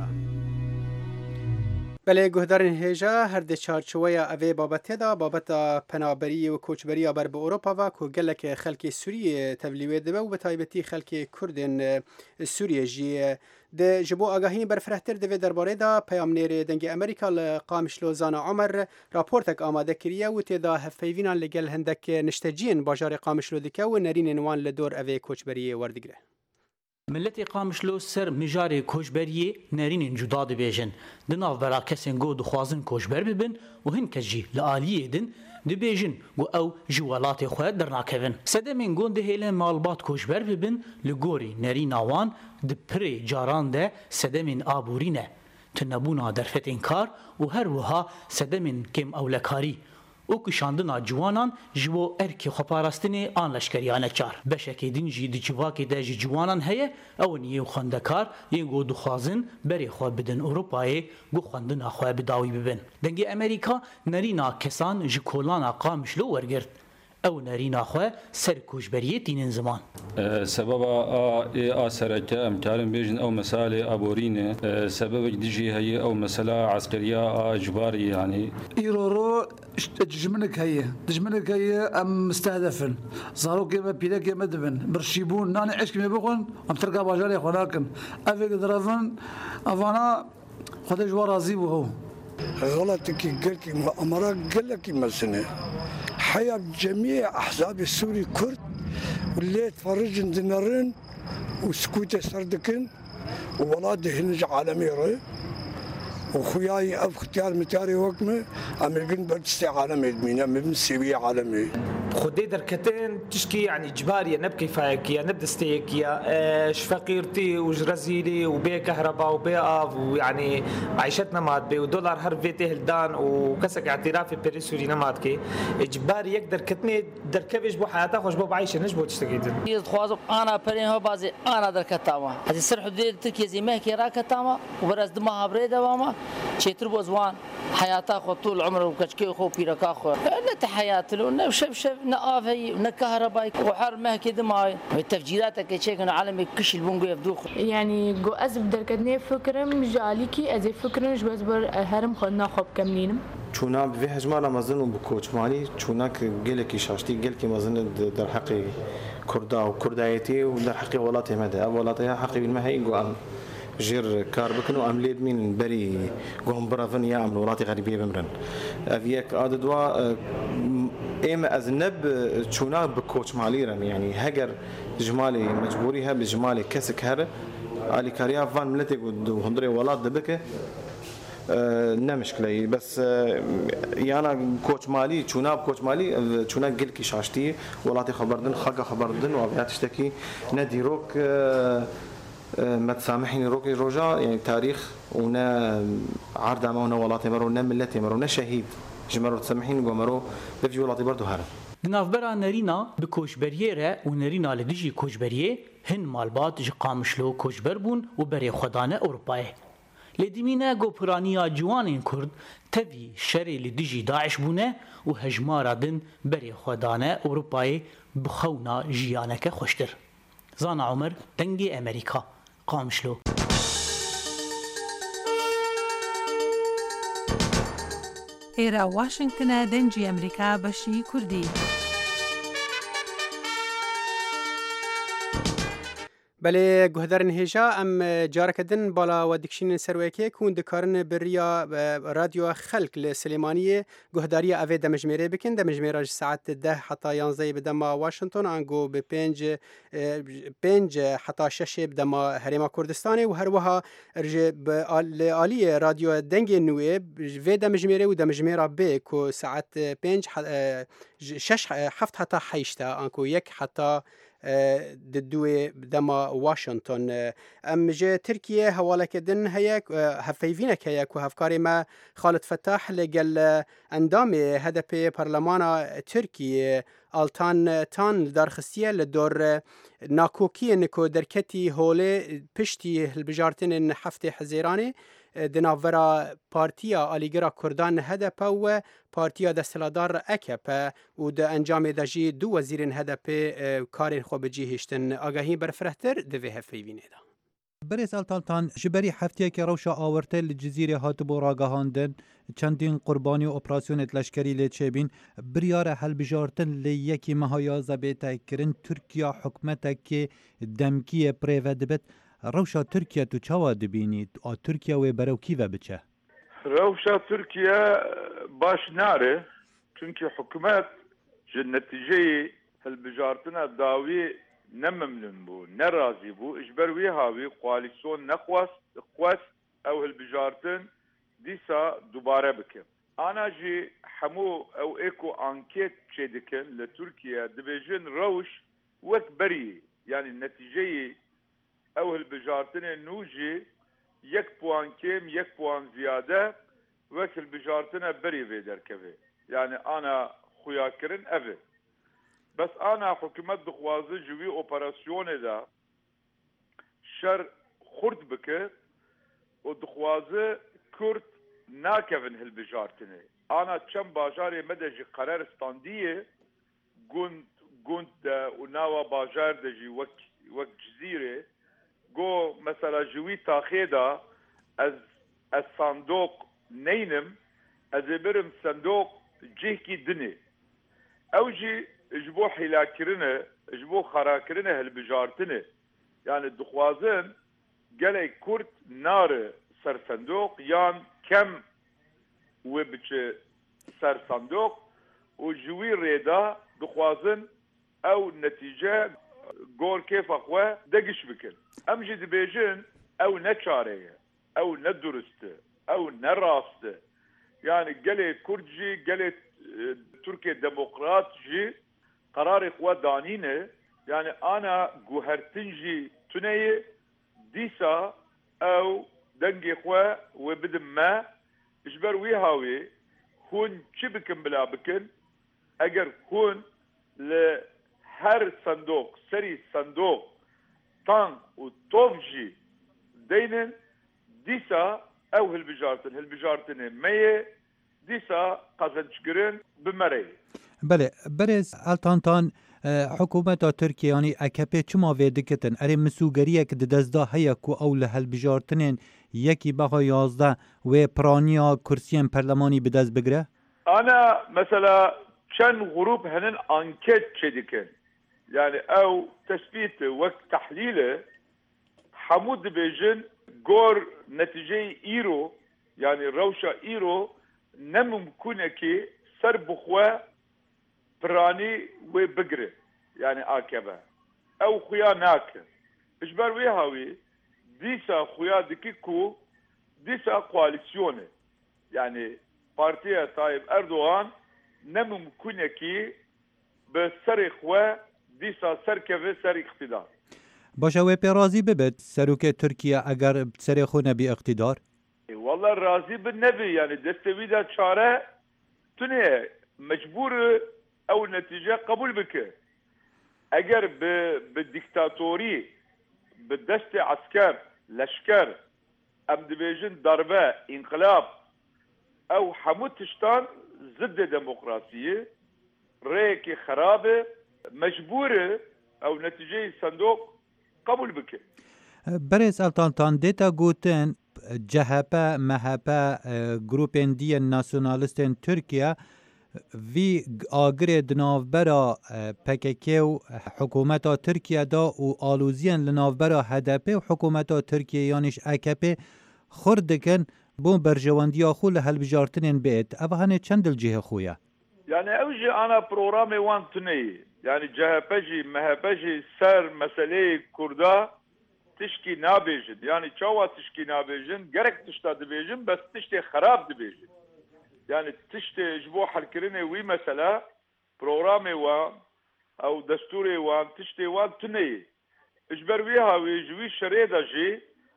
Belê guhdarên hêja her di çarçoweya evê babetê da babeta penaberiyê û koçberiya ber bi Ewropa ve ku gelekê xelkê Sûriyê tevlî wê dibe û bi taybetî xelkê Kurdên Sûriyê jî de ji bo agahiyên berfirehtir divê derbarê da peyamnêrê dengê Amerîka li Qamişlozana Amer raportek amade kiriye û têda hevpeyvînan li gel hindek nişteciyên bajarê Qamişlo dike û nerînên wan li dor evê koçberiyê werdigire. Milletê Qamişlo ser mijarê koçberiyê nerînên cuda dibêjin. Di navbera kesên got dixwazin koçber bibin û hin kes jî li aliyê din dibêjin got ew ji welatê xwe dernakevin. Sedemên got dihêlin malbat koçber bibin li gorî nerîna wan di pirê caran de sedemên aborî ne. Tunebûna derfetên kar û her wiha sedemên kêm ewlekarî. û kişandina ciwanan ji bo erkê xweparastinê an leşkeriya neçar. Beşekê din jî di civakê de ji ciwanan heye ew yên xwendekar yên got dixwazin berê xwe bidin Ewropayê got xwendina xwe bi dawî bibin. Dengê Amerîka nerîna kesan ji kolana Qamişlo wergirt. Ew nerîna xwe ser koçberiyê tînin ziman. Sebeba a sereke em karin bêjin ew meselê aborîne sebebek dijî heye ew mesela askeriya a cibarî yanî. Îroro dijminik heye dijminik heye em mistehedefin zarokê me pîrekê me dibin birşîbûn nanê eşkê me bixwin em tirka bajarê xwe nakin evê gidirevin evana xwedê ji wan razî bû hew. غلطك قلت مؤامرات قلك مسنة حياة جميع أحزاب السوري كرد واللي تفرجن دنرن وسكوت سردكن وولاد هنج عالمي ري وخياي أب اختيار متاري وقمة أمريكان بدستي عالمي دمينا من سيبيا عالمي خدي دركتين تشكي يعني إجبارية نبكي فايكيا نبدستيكيا شفقيرتي وجرزيلي وبي كهرباء وبي آف ويعني معيشتنا مات بي ودولار هرفيتي هلدان وكسك اعترافي بريسوري نماتكي إجباري يقدر كتني دركبش بو حياته خوش بو بعيشة نجبو تشتكيدن يخوازو أنا برين هو بازي أنا دركتاما هذه سر حدود تركيا زي ما كي راكتاما وبرز دمها بريدة واما شيتر بوزوان حياته خو طول عمره وكشكي خو بيركا خو نت حياة له نشف شف نقافي ونكهرباء وحر ما كده ماي والتفجيرات كشيء كنا عالم كش البونجو يفدوخ يعني جو أزب دركتني فكرم جاليكي أزي فكرنش بس بر هرم خدنا خب كملينم چونا به هجمانا مزن و بکوچمالی چونا که گله کی شاشتی گل کی مزن در حق کردا و کردایتی و در حق ولات مده ولات حق المهي جو ام جير كار بكنو أمليد من بري قوم برافن يا أمن ولاتي غريبية بمرن أفيك أددوا إما أذنب شونا بكوتش ماليرن يعني هجر جمالي مجبوريها بجمالي كسك هر علي كاريا فان ملتي وهندري ولات دبكه نه مشكلة بس يانا كوتش مالي شونا بكوتش مالي شونا قل كي شاشتي ولاتي خبردن خاقة خبردن وأبيات تشتكي نديروك ما تسامحيني روكي روجا يعني تاريخ ونا عرض ما ونا ولاتي مرو ونا ملتي مرو ونا شهيد جمرو تسامحيني ومرو بفجي ولاتي برضو هرم نافبرا نرينا بكوشبريره ونرينا لديجي كوشبريه هن مالبات جي قامشلو كوشبر بون وبري خدانه أوروباي لديمينا گوپرانيا جوانين كرد تبي شري لديجي داعش بونه وهجمارا دن بري خدانه أوروباي بخونا جيانك خوشتر زانا عمر دنگي أمريكا قامشلو إيرا واشنطن دنجي أمريكا بشي كردي بله گهدارن هجا ام جارکدن بالا و دکشین سرویکی کون دکارن بریا رادیو خلق لسلیمانیه گهداری اوه دمجمیره بکن دمجمیره ساعت ده حتی یانزه بدما واشنطن انگو به پنج پنج حتی شش بدما هریما کردستانی و هر وها رج آلی رادیو دنگ نوی و دمجمیره و دمجمیره به کو ساعت پنج شش هفت حتی حیشتا انگو یک حتی ددوی دما واشنطن ام جه ترکیه حواله کردن هيك هفيفينك هيك وهفكاري ما خالد فتاح لقل اندام هدف برلمان تركي التان تان درخستيه لدور ناكوكي نكو دركتي هوله پشتي البجارتن هفته حزيراني دناورا پارتیا آلیگرا کردان هدپ و پارتیا دستلادار اکپ و د انجام دجی دو وزیرین هدپ کارین خو بجی هشتن آگاهی برفرهتر دوی هفیوینه دا بريس التالتان جبري حفتيك روشا آورته للجزيرة هاتبو راقهاندن چندين قرباني اوپراسيون لشكري لتشابين بريار هل بجارتن ليكي مهايا زبيتا كرن تركيا حكمتك دمكية بريفة دبت روشا تركيا تو چاوا دبينيت او تركيا و برو كيفا بچه روشا تركيا باش ناره چونكي حكومات جنتيجي هالبجارتنا داوي نممنن بو نرازي بو اجبروي هاوي قواليسيون نقوس قوس او هالبجارتن ديسا دوباره بكم انا جي حمو او ايكو انكيت تشيدكن لتركيا دبيجن روش وكبري يعني النتيجه او هالبجارتن نوجي يك بوان كيم يك بوان زياده وك البجارتن بري بيدر كفي يعني انا خويا كرن افي بس انا حكومت دخوازي جوي اوبراسيون دا شر خرد بك ودخوازي كرد ناكفن هالبجارتن انا كم باجاري مدجي قرار استانديه قند قند وناوا باجار دجي وك وك جزيره جو مثلا جوي تاخيدا از از صندوق نينم از برم صندوق جيكي دني او جي اجبو حلاكرنا اجبو خراكرنا هالبجارتنا يعني الدخوازن قالي كرت نار سر صندوق يان كم وبج سر صندوق وجوي ريدا دخوازن او نتيجه گور كيف اخوه دقش بكل امجي دبيجن او نتشاريه او ندرسته او نراسته يعني قالي كردجي قالي تركيا ديمقراط جي قراري خوا دانينه يعني انا جوهرتنجي تنيه ديسا او دنجي خوا وبدم ما اجبر ويهاوي هون شبكن بلا بكن اگر هون لهر صندوق سري صندوق طان وطوفجي دينن ديسا او هالبجارتن هالبجارتن مية ديسا قازنشگرن بمري بله برز التانتان حکومت ترکیانی اکپی چما ویدکتن اری مسوگریه که دزده هیا کو او لحل بجارتنین یکی بها یازده و پرانیا کرسیم پرلمانی بدز بگره؟ انا مثلا چند غروب هنن انکت چدکن يعني او تثبيت وقت تحليله حمود بيجن جور نتيجه ايرو يعني روشة ايرو نممكنكي سر بخوا براني وبقري يعني اكبه او خويا ناك اجبر ويهاوي ديسا خويا دكيكو ديسا كواليسيوني يعني بارتيا طيب اردوغان نممكنكي بسر خوا دیسا سرکوه سر اقتدار باشه و پی راضی ببید سروک ترکیه اگر سر خو نبی اقتدار؟ والله راضی بالنبي يعني دستويدا چاره تنه مجبور او نتيجه قبول بك اگر بالديكتاتوري بالدست عسكر لشكر ام دبيجن ضربه انقلاب او حمود تشتان ضد ديمقراطيه ريكي خرابه مجبوره او نتیجه صندوق قبول بکه. برز التانتان دیتا گوتن جهپا مهپا گروپن دی ناسیونالیستن ترکیه وی آگر دناوبرا پککی و حکومت ترکیه دا و آلوزین لناوبرا هدپی و حکومت ترکیه یانش اکپی خوردکن بون برجواندی آخو لحل بجارتنین بیت او هنه چند الجه خویا؟ يعني اوجي انا بروغرامي وان تني يعني جهبجي مهبجي سر مسألة كردا تشكي نابيجن يعني چاوا تشكي نابيجن جرك تشتا دبيجن بس تشتي خراب دبيجن يعني تشتي جبو حركريني وي مسألة بروغرامي وان او دستوري وان تشتي وان تني اجبر ويها ويجوي شريدة جي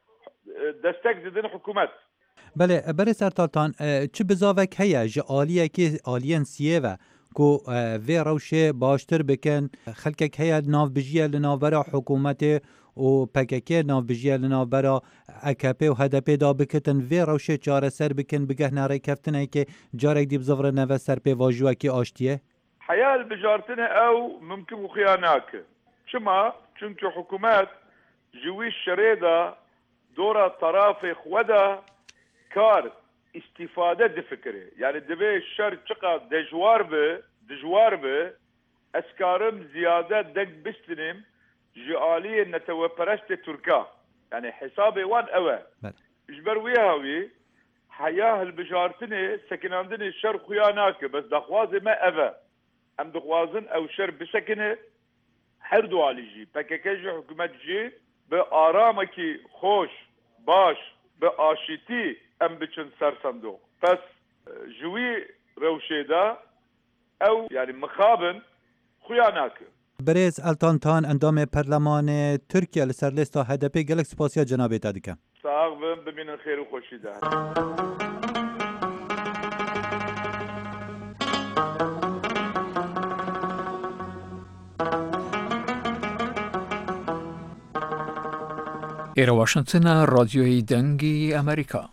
دستك ددن حكومت بله بره سرطان چه بزاوک هیا جه آلیه که آلیان سیه و کو وی روشه باشتر بکن خلکک هیا ناو بجیه لناورا حکومت و پککه ناو بجیه لناورا اکپی و هدپی دا بکتن وی روشه چاره سر بکن بگه ناره کفتنه که جارک دیب زفر نوه سر پی واجوه که آشتیه؟ حيال بجارتنه او ممكن وخياناك شما چونك حكومات جوي الشريدة دورة طرافي خودا كار استفادة دفكري يعني دبي الشر چقا دجوار به دجوار به اسكارم زيادة دق بستنم جعالية نتوى پرست تركا يعني حسابي وان اوه اجبر ويهاوي حياه البجارتنه سكناندني الشر خياناك بس دخوازي ما اوه ام دخوازن او شر بسكنه هر دو عليجي پککجي حكومت جي بآرامكي خوش باش بآشتي ام بچن سر صندوق بس جوي روشيدا او يعني مخابن خياناك برز التانتان اندام پرلمان ترکیه لسر لیستا هدپی گلک سپاسیا جنابه تا دکم ساق بم بمین خیر و خوشی ده ایرا واشنطن رادیوی دنگی امریکا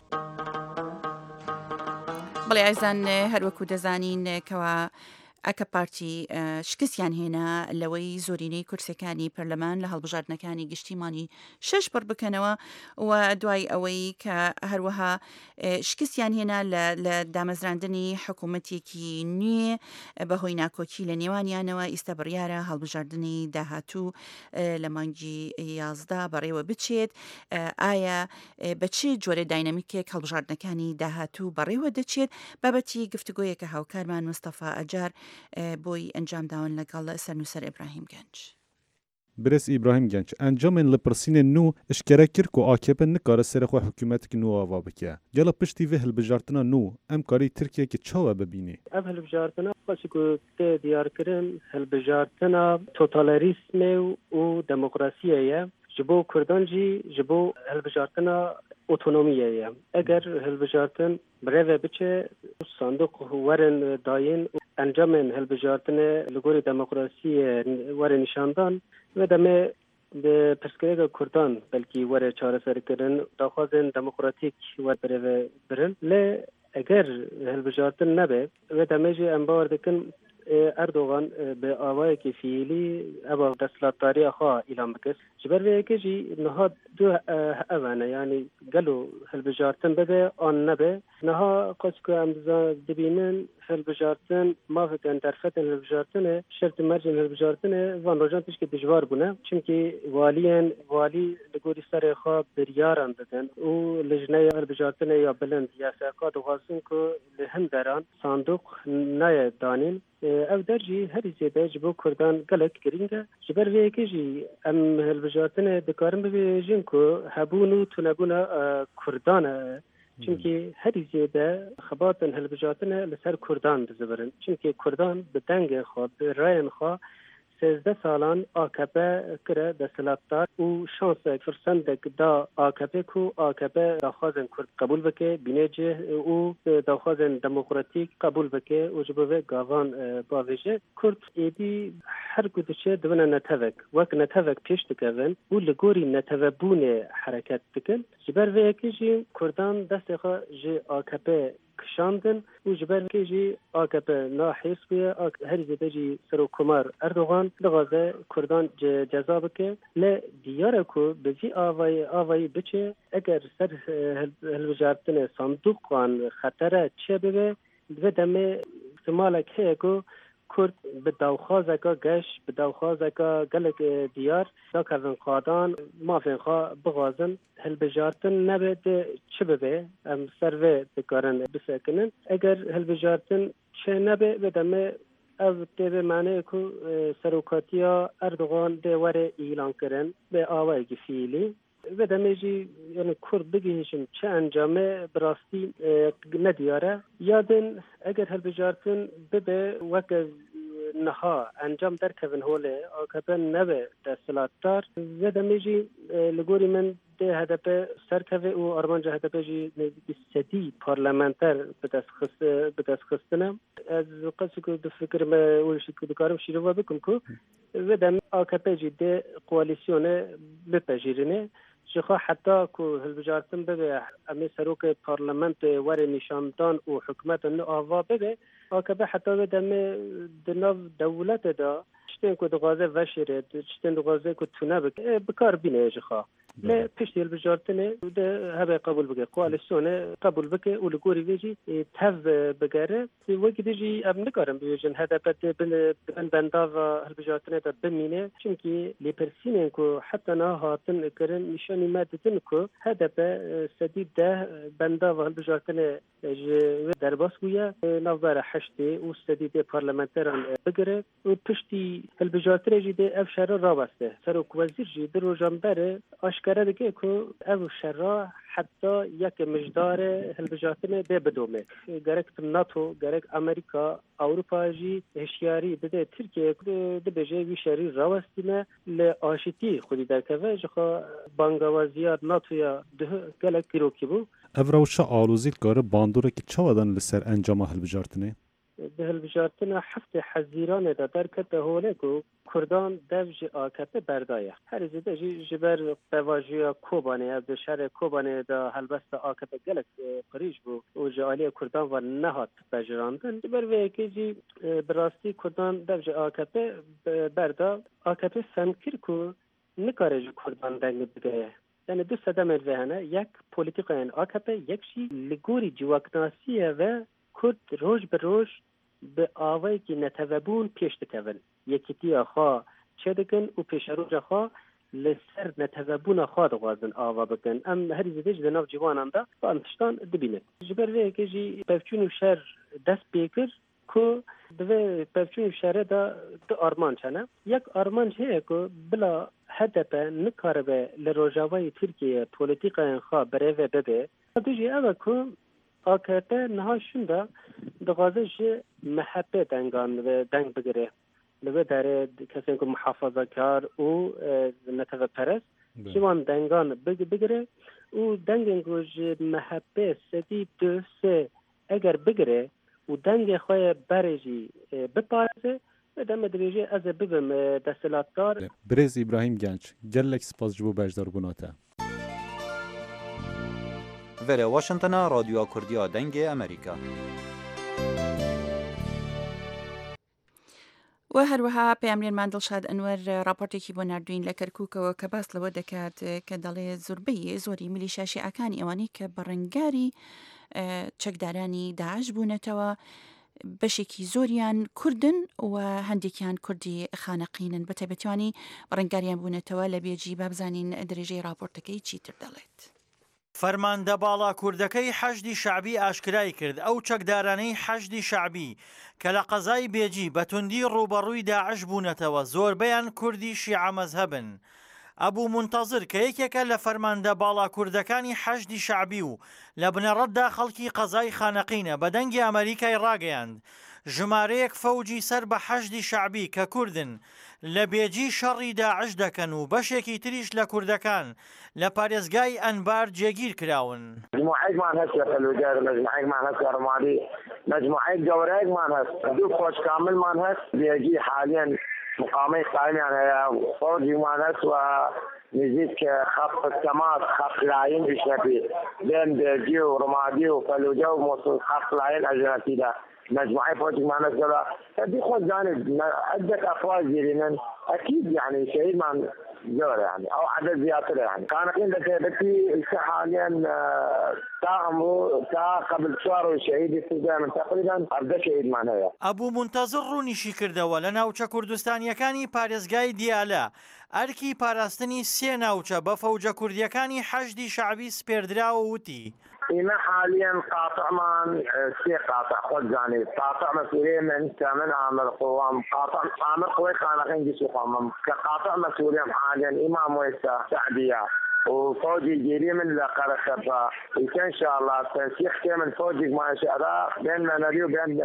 بەڵێ ئایزان هەروەکو دەزانین کەوا ئەکە پارتی شکستیان هێنا لەوەی زۆرینەی کورسەکانی پەرلەمان لە هەڵبژاردنەکانی گشتیمانی شەش پڕ بکەنەوە و دوای ئەوەی کە هەروەها شکستیان هێنا لە دامەزراندنی حکوومەتێکی نوێ بەهۆی ناکۆکی لە نێوانیانەوە ئیستا بڕیارە هەڵبژاردننی داهاتوو لە مانگی یازدا بەڕێوە بچێت ئایا بە چ جۆرە داینەمیکێک هەڵبژاردنەکانی داهاتوو بەڕێوە دەچێت بابەتی گفتوگۆیەکە هاوکارمان مستەفا ئەجار بۆی ئەنجام داون لەگەڵ سەرنووسەر ئیبراهیم گەنج. برس ابراهیم گنج انجامن لپرسین نو اشکره کر کو آکپ نکاره سر خو حکومت کی نو آوا بکه گلا پشتی و هلبجارتنا نو ام کاری ترکیه کی چاو ببینی ام هلبجارتنا باشه کو ته دیار کرن هلبجارتنا توتالیسم و دموکراسیه جبو کردان جی جبو هلبجارتنا اوتونومیه اگر هلبجارتن برای بچه صندوق ورن داین انجام هلبجارتن لگوری دموکراسی ور نشاندان و دمه به پرسکریگ کردان بلکی ور چاره سر کردن داخوازن دموکراتیک ور برای برن لی اگر هلبجارتن نبه و دمه جی انبار دکن اردوغان به آوای که فیلی ابا دستلاتاری خواه اعلام بکس جبر وی که جی نها دو اوانه یعنی گلو هلبجارتن بده آن نبه نها قصد که امزا دبینن هلبجارتن ما فکرن طرفتن هلبجارتن شرط مرجن هلبجارتن وان روژان پیش که دجوار بونه چونکه والین والی لگوری سر خواه بریاران دادن و لجنه هلبجارتن یا بلند یا ساقات وغاسن که لهم دران صندوق نای دانین او درجی هری زیده جبو کردان گلک گرینگه جبر وی که جی ام هلبجارتن دکارم ببیجن که هبونو تنبون کردان چونکه هری زیده خباتن هلبجارتن لسر کردان بزبرن چونکه کردان به دنگ خواه به راین خواه سیزده سالان آکپه کره دستلاتدار و شانس فرسندک دا آکپه کو آکپه داخوازن کرد قبول بکه بینیجه و داخوازن دموکراتیک قبول بکه و جبوه گاوان باویجه کرد ایدی هر کدشه دونه نتوک وک نتوک پیش دکوین و لگوری نتوبون حرکت دکن جبر وی که کردان دست خواه جه آکپه کشاندن و جبر که جی آکپه ناحیس بیا هر زیده جی سرو کمار اردوغان دغازه کردان جزا بکه لی دیاره که بزی آوای آوای بچه اگر سر هلوجارتن صندوقان خطره چه ببه و دمه احتماله که که کرد به داوخوازه که گش به داوخوازه که گلک دیار دا کردن قادان مافین خواه بغازن هل بجارتن نبه چه ببه ام سروه دکارن بسکنن اگر هل بجارتن چه نبه بدمه او تیبه معنی که سروکاتیا اردوغان دیوار ایلان کرن به آوائی فیلی و دمیجی یعنی کرد بگیشن چه انجامه براستی ندیاره یادن اگر هر بجارتن بده وقت نها انجام در کون هوله آکپن نبه دستلاتدار و دمیجی لگوری من ده هدف سرکوه و آرمانجا هدف جی بیستی پارلمانتر بدست خستنم از قصد که دو فکر ما ولشید که دکارم شیروا بکم که و دم آکپه جی ده قوالیسیونه بپجیرنه شخوا حتی که هلبجارتن ببه امی سروک پارلمانت ور نشاندان و حکمت نو آوا ببه آکپه حتی به دم دناو دولت دا چتین که دغازه وشیره چتین دغازه که تونه بکه بکار بینه شخوا لا پشتی هلبجارتنه ده هبه قبول بکه قوالیسیونه قبول بکه و لگوری ویجی تف بگره وکی دیجی اب نکارم بیوجن هدفت بن بندا و هلبجارتنه دا بمینه چونکی لیپرسینه که حتی نا هاتن کرن نشانی مادتن که هدف سدید ده بندا و هلبجارتنه درباس گویا نوبر حشته و سدید پارلمانتران بگره و پشتی هلبجارتنه جیده اف شهر را بسته سروک وزیر جیده رو جنبره اشکره دیگه که او شهر حتی یک مجدار هلبجارتنه ده بدومه گرک ناتو گرک امریکا اروپا جی هشیاری بده ترکیه ده بجه وی شهری راوستینه لآشتی خودی در که جخوا بانگوازیات ناتو یا ده گلک پیروکی بو افروشا آلوزیت کاره باندوره که چه ودن لسر انجام هلبجارتنه؟ به هلبجارتن هفته حزیران دا درکت هوله که کردان دوج آکپه بردایه هر زیده جی جبر بواجی کوبانه از شهر کوبانه دا هلبست آکپه گلک قریش بو و جالی کردان و نهات بجراندن جبر وی که جی براستی کردان دوج آکپه بردا آکپه فهمکر که نکاره جی کردان دنگ بگه یعنی دو صدم الوهنه یک پولیتیقین آکپه یک شی لگوری جواکناسیه و کرد روز به روز به آوایی که نتوبون پیش دکون یکیتی آخوا چه دکن و پیش روز آخوا لسر نتوبون آخوا دغازن آوا بکن ام هری زیده جده ناف جوانم دا با امتشتان دبینه جبر وی که جی بفچون و شر دست بیکر کو دوی پفچون شهر دا دو آرمان چنه یک آرمان هه که بلا هدف نکاره لروجاوی ترکیه پولیتیک انخا بره ببه دوجی اوه که آکرده نها شنده دغازش محبه دنگان و دنگ بگیره لبه داره کسی که محافظه کار او نتوه پرست شوان دنگان بگیره او دنگنگوش محبه سدی دو سه اگر بگیره و دنگ خواه برجی بپارزه دم دریجه از ببم دستلاتدار برز ابراهیم گنج گلک سپاس جبو بجدار بوناته وره واشنطن رادیو کردیا دنگ امریکا و هەروەها پەیامێرمان دڵشاد ئەنوەر راپۆرتێکی بۆ نردوین لە کەرکووکەوە کە باس لەوە دەکات کە دەڵێ زۆربەی زۆری میلیشیا شیعەکانی ئەوانەی کە بەڕێنگاری چەکدارانی داعش بوونەتەوە بەشێکی زۆریان کوردن و هەندێکیان کوردی خانەقینن بە تایبەتیوانی بەڕێنگاریان بوونەتەوە لە بێجی بابزانین دەرێژەی راپۆرتەکەی چیتر دەڵێت. فەرماندە باڵا کوردەکەی حەشدی شعبی ئاشکرای کرد ئەو چەکدارانەی حەشدی شعبی کە لە قەزای بێجی بە توندی ڕوبەڕووی داعش بوونەتەوە زۆربەیان کوردی شیعە مەزهەبن. ئەبوو منتەزر کە یەکێکە لە فەرماندە باڵا کوردەکانی حەشدی شعبی و لە بنەڕەتدا خەڵکی قەزای خانەقینە بە دەنگی ئەمریکای ڕاگەیاند ژمارەیەک فەوجی سەر بە حەشدی شعبی کە کوردن لە بێجی شەڕی داعش دەکەن و بەشێکی تریش لە کوردەکان لە پارێزگای ئەنبار جێگیر کراون. مجموعەیەکمان هەست لە فەلوجەر، مجموعەیەکمان هەست لە ڕۆمالی، مجموعەیەک گەورەیەکمان هەست، دوو کۆچ کاملمان هەست بێجی حالیان مقامەی قایمیان هەیە فەوجیمان هەست و نزیک خط التماس خط لاین بشنبی بین بێجی و ڕۆمالی و فەلوجە و موسڵ خط لاین ئەژنەتیدا مجموعة فوجي معنا الزرع بيخذ جانب عدة أفراد زيرين أكيد يعني شيء ما زور يعني أو عدد زيادة يعني كان عند بتي حاليا تاعمو تا قبل شهر والشهيد استخدام تقريبا أربع شهيد معنا أبو منتظر رونیشی کردەوە لە ناوچە کوردستانیەکانی پارێزگای دیالە ئەرکی پاراستنی سێ ناوچە بە فەوجە کوردیەکانی حەشدی شعبی سپێردراوە وتی إنا حاليا قاطع من سي قاطع خود جانب قاطع مسؤولية من كمن عامل قوام قاطع عامل قوي خانقين جسو قوام كقاطع مسؤولية حاليا إمام ويسا سعدية وفوجي جيري من لقرة خبا إن شاء الله تنسيخ من فوجي ما شاء الله بين مناري وبين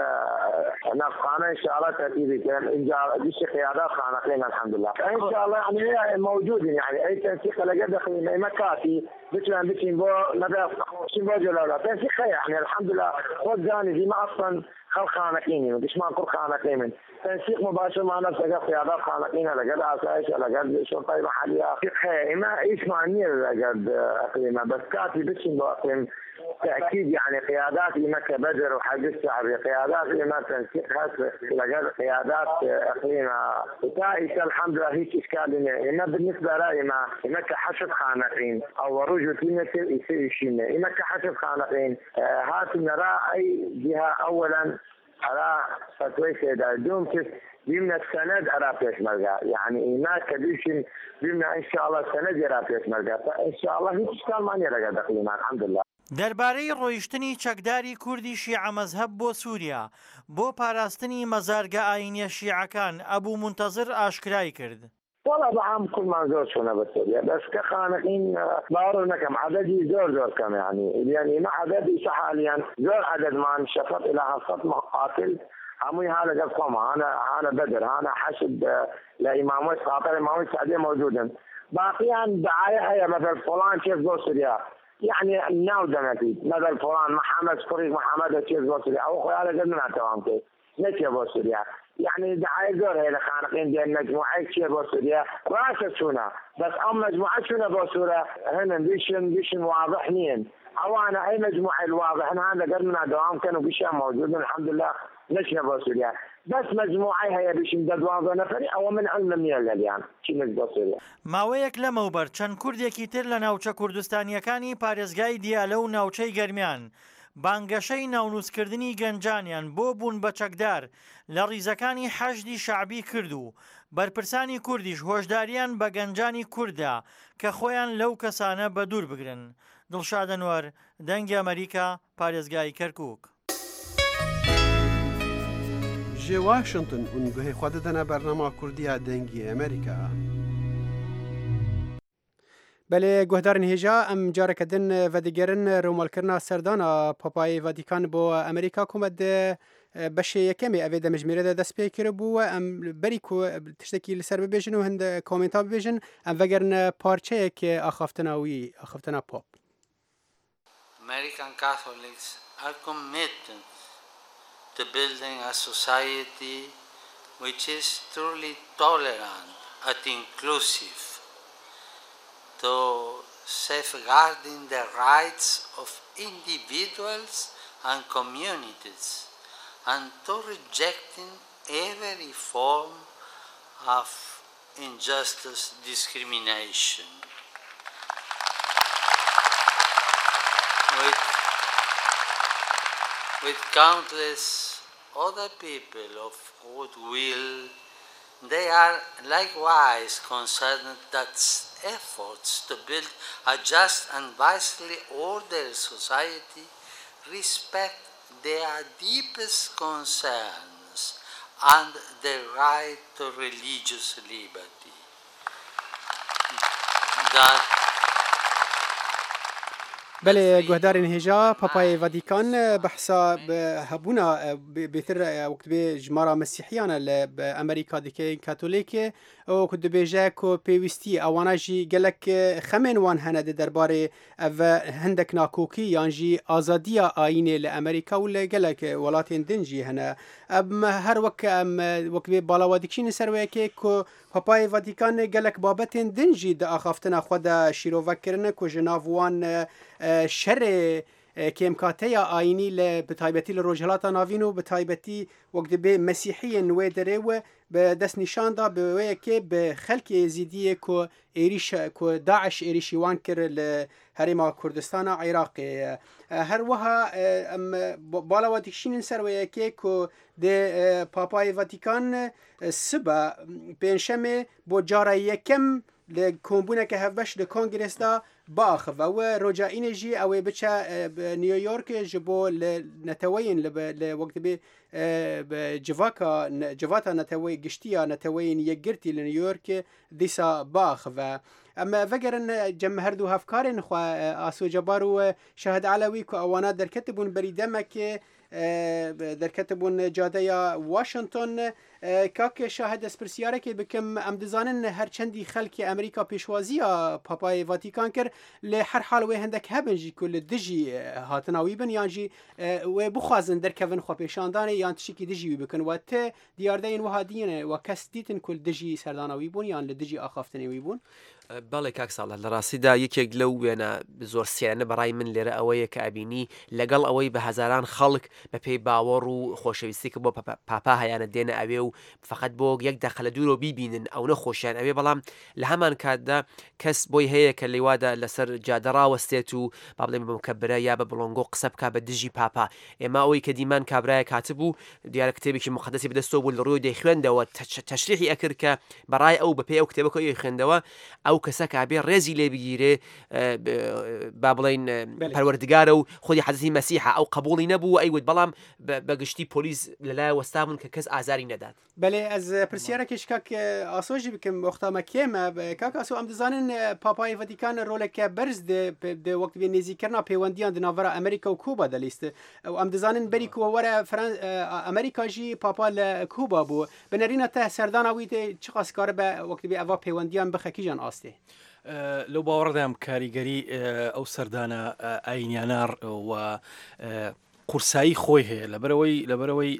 نفقانا إن شاء الله تأتيبي كان إن جاء ديش قيادات خانقين الحمد لله إن شاء الله يعني موجودين يعني أي تنسيق لقد دخلين مكاتي بتلان بتين بو نبي شين بو جلاله تنسيق يعني الحمد لله خود جاني دي ما أصلا خل خانقيني مش ما نقول خانقين تنسيق مباشر مع نفسك قيادات خانقين لقد أسايش لقد شرطة محلية فقه ما إيش معني لقد أقليمة بس كاتي بتين بو أقليم تأكيد يعني قيادات مكة بدر وحق الشعبي قيادات ما تنسيق هس لقد قيادات أقليمة وتائسة الحمد لله هيك إشكال إما بالنسبة لي ما مكة حشد خانقين أو رجل تيمتر يصير شيء مكة حشد خانقين هات نرى أي جهة أولا على فتوى سيدة دوم كس بيمنا السند أرى فيش مرجع يعني ما كبيرشين بيمنا إن شاء الله السند يرى فيش مرجع إن شاء الله هيك إشكال ما نرى قد أقليمة الحمد لله دەربارەی ڕۆیشتنی چەکداری کوردی شیعە مەزهەب بۆ سووریا بۆ پاراستنی مەزارگە ئاینیە شیعەکان ئەبوو منتەزر ئاشکرای کرد. والله بعام كل منظور شونا بسوريا بس كخانقين بارو نكم عددي زور زور كم يعني يعني ما عددي حاليا زور عدد ما شفت إلى هالصف مقاتل عمي هذا قصهم أنا أنا بدر أنا حشد لإمام ويسقاطر إمام السعودية موجودا باقيا دعاية هي مثل فلان شيخ بوسوريا يعني الناودة نتيجة مثل فلان محمد فريق محمد شيخ بوسوريا أو أخوي هذا قد منها تمامتي نتيجة بوسوريا يعني دعاية زور هي لخانقين دي المجموعة شيخ بوسوريا راسة شونا بس أم مجموعة شونا بوسوريا هنا بيشن بيشن واضح نين أو أنا أي مجموعة الواضح هذا قد منها دوام كانوا بيشان موجودين الحمد لله نشنا بوسوريا بس مجموعة هي بيشن ددوان نفري أو من علم ميال اليوم شنو بوسوريا ماوەیەک لەمەوبەر چەند کوردێکی تر لە ناوچە کوردستانیەکانی پارێزگای دیالە و ناوچەی گەرمیان بانگەشەی ناونووسکردنی گەنجانیان بۆ بوون بە چەکدار لە ڕیزەکانی حەشدی شعبی کرد و بەرپرسانی کوردیش هۆشداریان بە گەنجانی کووردا کە خۆیان لەو کەسانە بە دوور بگرن. دڵشاد ئەنوەر دەنگی ئەمریکا پارێزگای کەرکووک. ji Washington û guhê xwe didine bernama Kurdiya dengî Amerîka. Belê guhdarên hêja em careke din vedigerin romalkirina serdana Papayê Vatikan bo Amerîka ku me de beşê yekemê evê de mijmêre de dest pê kiribû em berî ku tiştekî li ser bibêjin û hin de komenta bibêjin em vegerin parçeyekê axaftina wî axaftina Pop. American Catholics are committed to building a society which is truly tolerant and inclusive, to safeguarding the rights of individuals and communities, and to rejecting every form of injustice, discrimination. With, with countless other people of goodwill, they are likewise concerned that efforts to build a just and wisely ordered society respect their deepest concerns and the right to religious liberty. That بله گهدارین هجا پاپای واتیکان بحثا هبونا بهتر وقت به جمارا مسیحیان ل امریکا دکی کاتولیک او کد بیجا کو پیوستی اوانا جی گلک خمن وان هنده درباره و هندک ناکوکی یانجی آزادی آینه ل امریکا ول گلک ولاتین دنجی هنا ام هر وقت ام وقت به بالا ودکشین سروی که کو پاپای واتیکان گلک بابتین دنجی د اخافتنا خود شیرو وکرنه کو جناوان شر کمکاتی آینی ل بتایبتی ل روجهلاتا ناوینو بتایبتی وقت به مسیحی نوی دره و به دست نشان دا به وی که به خلق یزیدی کو ایریش کو داعش ایریشیوان کر ل هرما کردستان عراق هر وها بالا واتیکشین سر وی که کو د پاپای واتیکان سبا پنجشنبه بو جاره یکم لکومبونه که هفبش لکنگرس دا باخ و رجاین جی اوی بچه نیویورک جبو نتوین لوقت بی جواکا جواتا نتوی گشتیا نتوین یگرتی لنیویورک دیسا باخ و اما فقرن جم هردو هفکارن خو آسو جبارو شهد علوی که اوانات در کتبون بریدمک در کتبون جاده واشنطن کاک شاهد اسپرسیاره که بکم ام دزانن هر چندی خلق امریکا پیشوازی پاپای واتیکان کر لحر حال و هندک هبنجی کل دجی هاتناوی بن یانجی و بخوازن در کون خو پیشاندانه یان تشکی دجی بکن و ت دیاردین وهادین و کس دیتن کل دجی سرداناوی بون یان لدجی آخافتنی بون بەڵێ کاک ساڵە لە ڕاستیدا یەکێک لەو وێنە زۆر سیانە بەڕای من لێرە ئەوەیە کە ئەبینی لەگەڵ ئەوەی بە هەزاران خەڵک بە پێی باوەڕ و خۆشەویستی کە بۆ پاپا هەیەە دێنە ئەوێ و فقط بۆ یەک دەخەلە دوورۆ بیبینن ئەو نەخۆشیان ئەوێ بەڵام لە هەمان کاتدا کەس بۆی هەیە کە لێوادا لەسەر جادەڕاوەستێت و با بڵێ بە مکەبرە یا بە بڵۆنگۆ قسە بکە بە دژی پاپا ئێمە ئەوەی کە دیمان کابرایە کاتبوو دیارە کتێبێکی مقدسی بەدەستەوە بوو لە ڕووی دەیخوێندەوە تەشریحی ئەکرد کە بەڕای ئەو بە پێی ئەو کتێبەکە خوێندەوە ئەو کەسە کابێ ڕێزی لێ بگیرێ با بڵێن پەروەردگارە و خۆی حەزەتی مەسیحە ئەو قبوڵی نەبوو ئەیوت بەڵام بەگشتی پۆلیس لەلایە وەستابوون کە کەس ئازاری نەدات بەڵێ ئەز پرسیارێکیش کاک ئاسۆژی بکەم وەختامە کێمە کاک ئاسۆ ئەم دەزانن پاپای ڤەتیکان ڕۆلێکە بەرز وەخت بێ نێزیکردنا پەیوەندیان دناڤەرە ئەمریکا و کوبا دەلیست ئەم دەزانن بەری کووەوەرە ئەمریکاژی پاپا لە کوبا بوو بنەرینە تە سەرداناوی چ قاسکارە بە وەخت بێ ئەوا پەیوەندیان بخەکیژان ئاستێ لەو باوەڕدام کاریگەری ئەو سەردانە ئاینیانار و قورسایی خۆی هەیە لەبەرەوەی لەبەرەوەی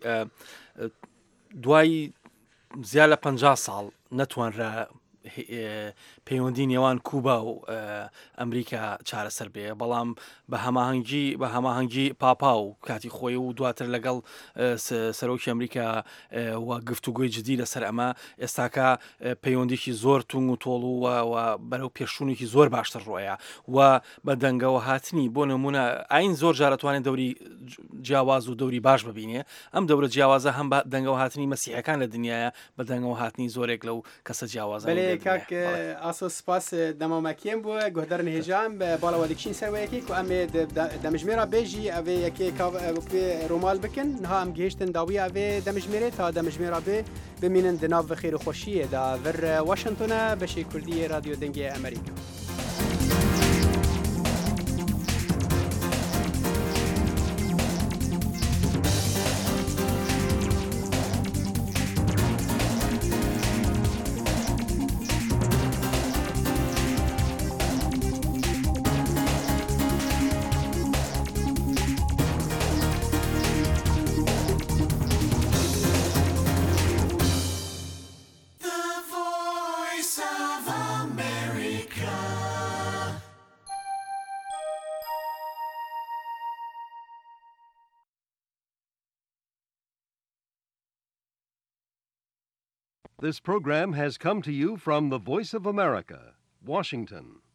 دوای زیاد لە پەنجا ساڵ نەتوانرا پەیوەندی نێوان کوبا و ئەمریکا چارەسەر بێ بەڵام بە هەماهەنگی بە هەماهەنگی پاپا و کاتی خۆی و دواتر لەگەڵ سەرۆکی ئەمریکا و گفتوگوی جدی لەسەر ئەمە ئێستاکە پەیوەندێکی زۆر تونگ و تۆڵ و بەرەو پێشوونێکی زۆر باشتر ڕۆیە و بە دەنگەوە هاتنی بۆ نمونە ئاین زۆر جارەتوانێت دەوری جیاواز و دەوری باش ببینێ ئەم دەورە جیاوازە هەم بە دەنگەوە هاتنی مەسیحەکان لە دنیاە بە دەنگەوە هاتنی زۆرێک لەو کەسە جیاوازە کاک اساس سپاس دمامکیم بو گهدرن هجام بالا ودکشین سرویکی کو ام دمجمرا بیجی اوی یکی کا رومال بکن نه ام گهشتن داوی اوی دمجمره تا دمجمرا به بمینن دناو خیر و خوشیه دا ور واشنطن بشی کردی رادیو دنگی امریکا. This program has come to you from the Voice of America, Washington.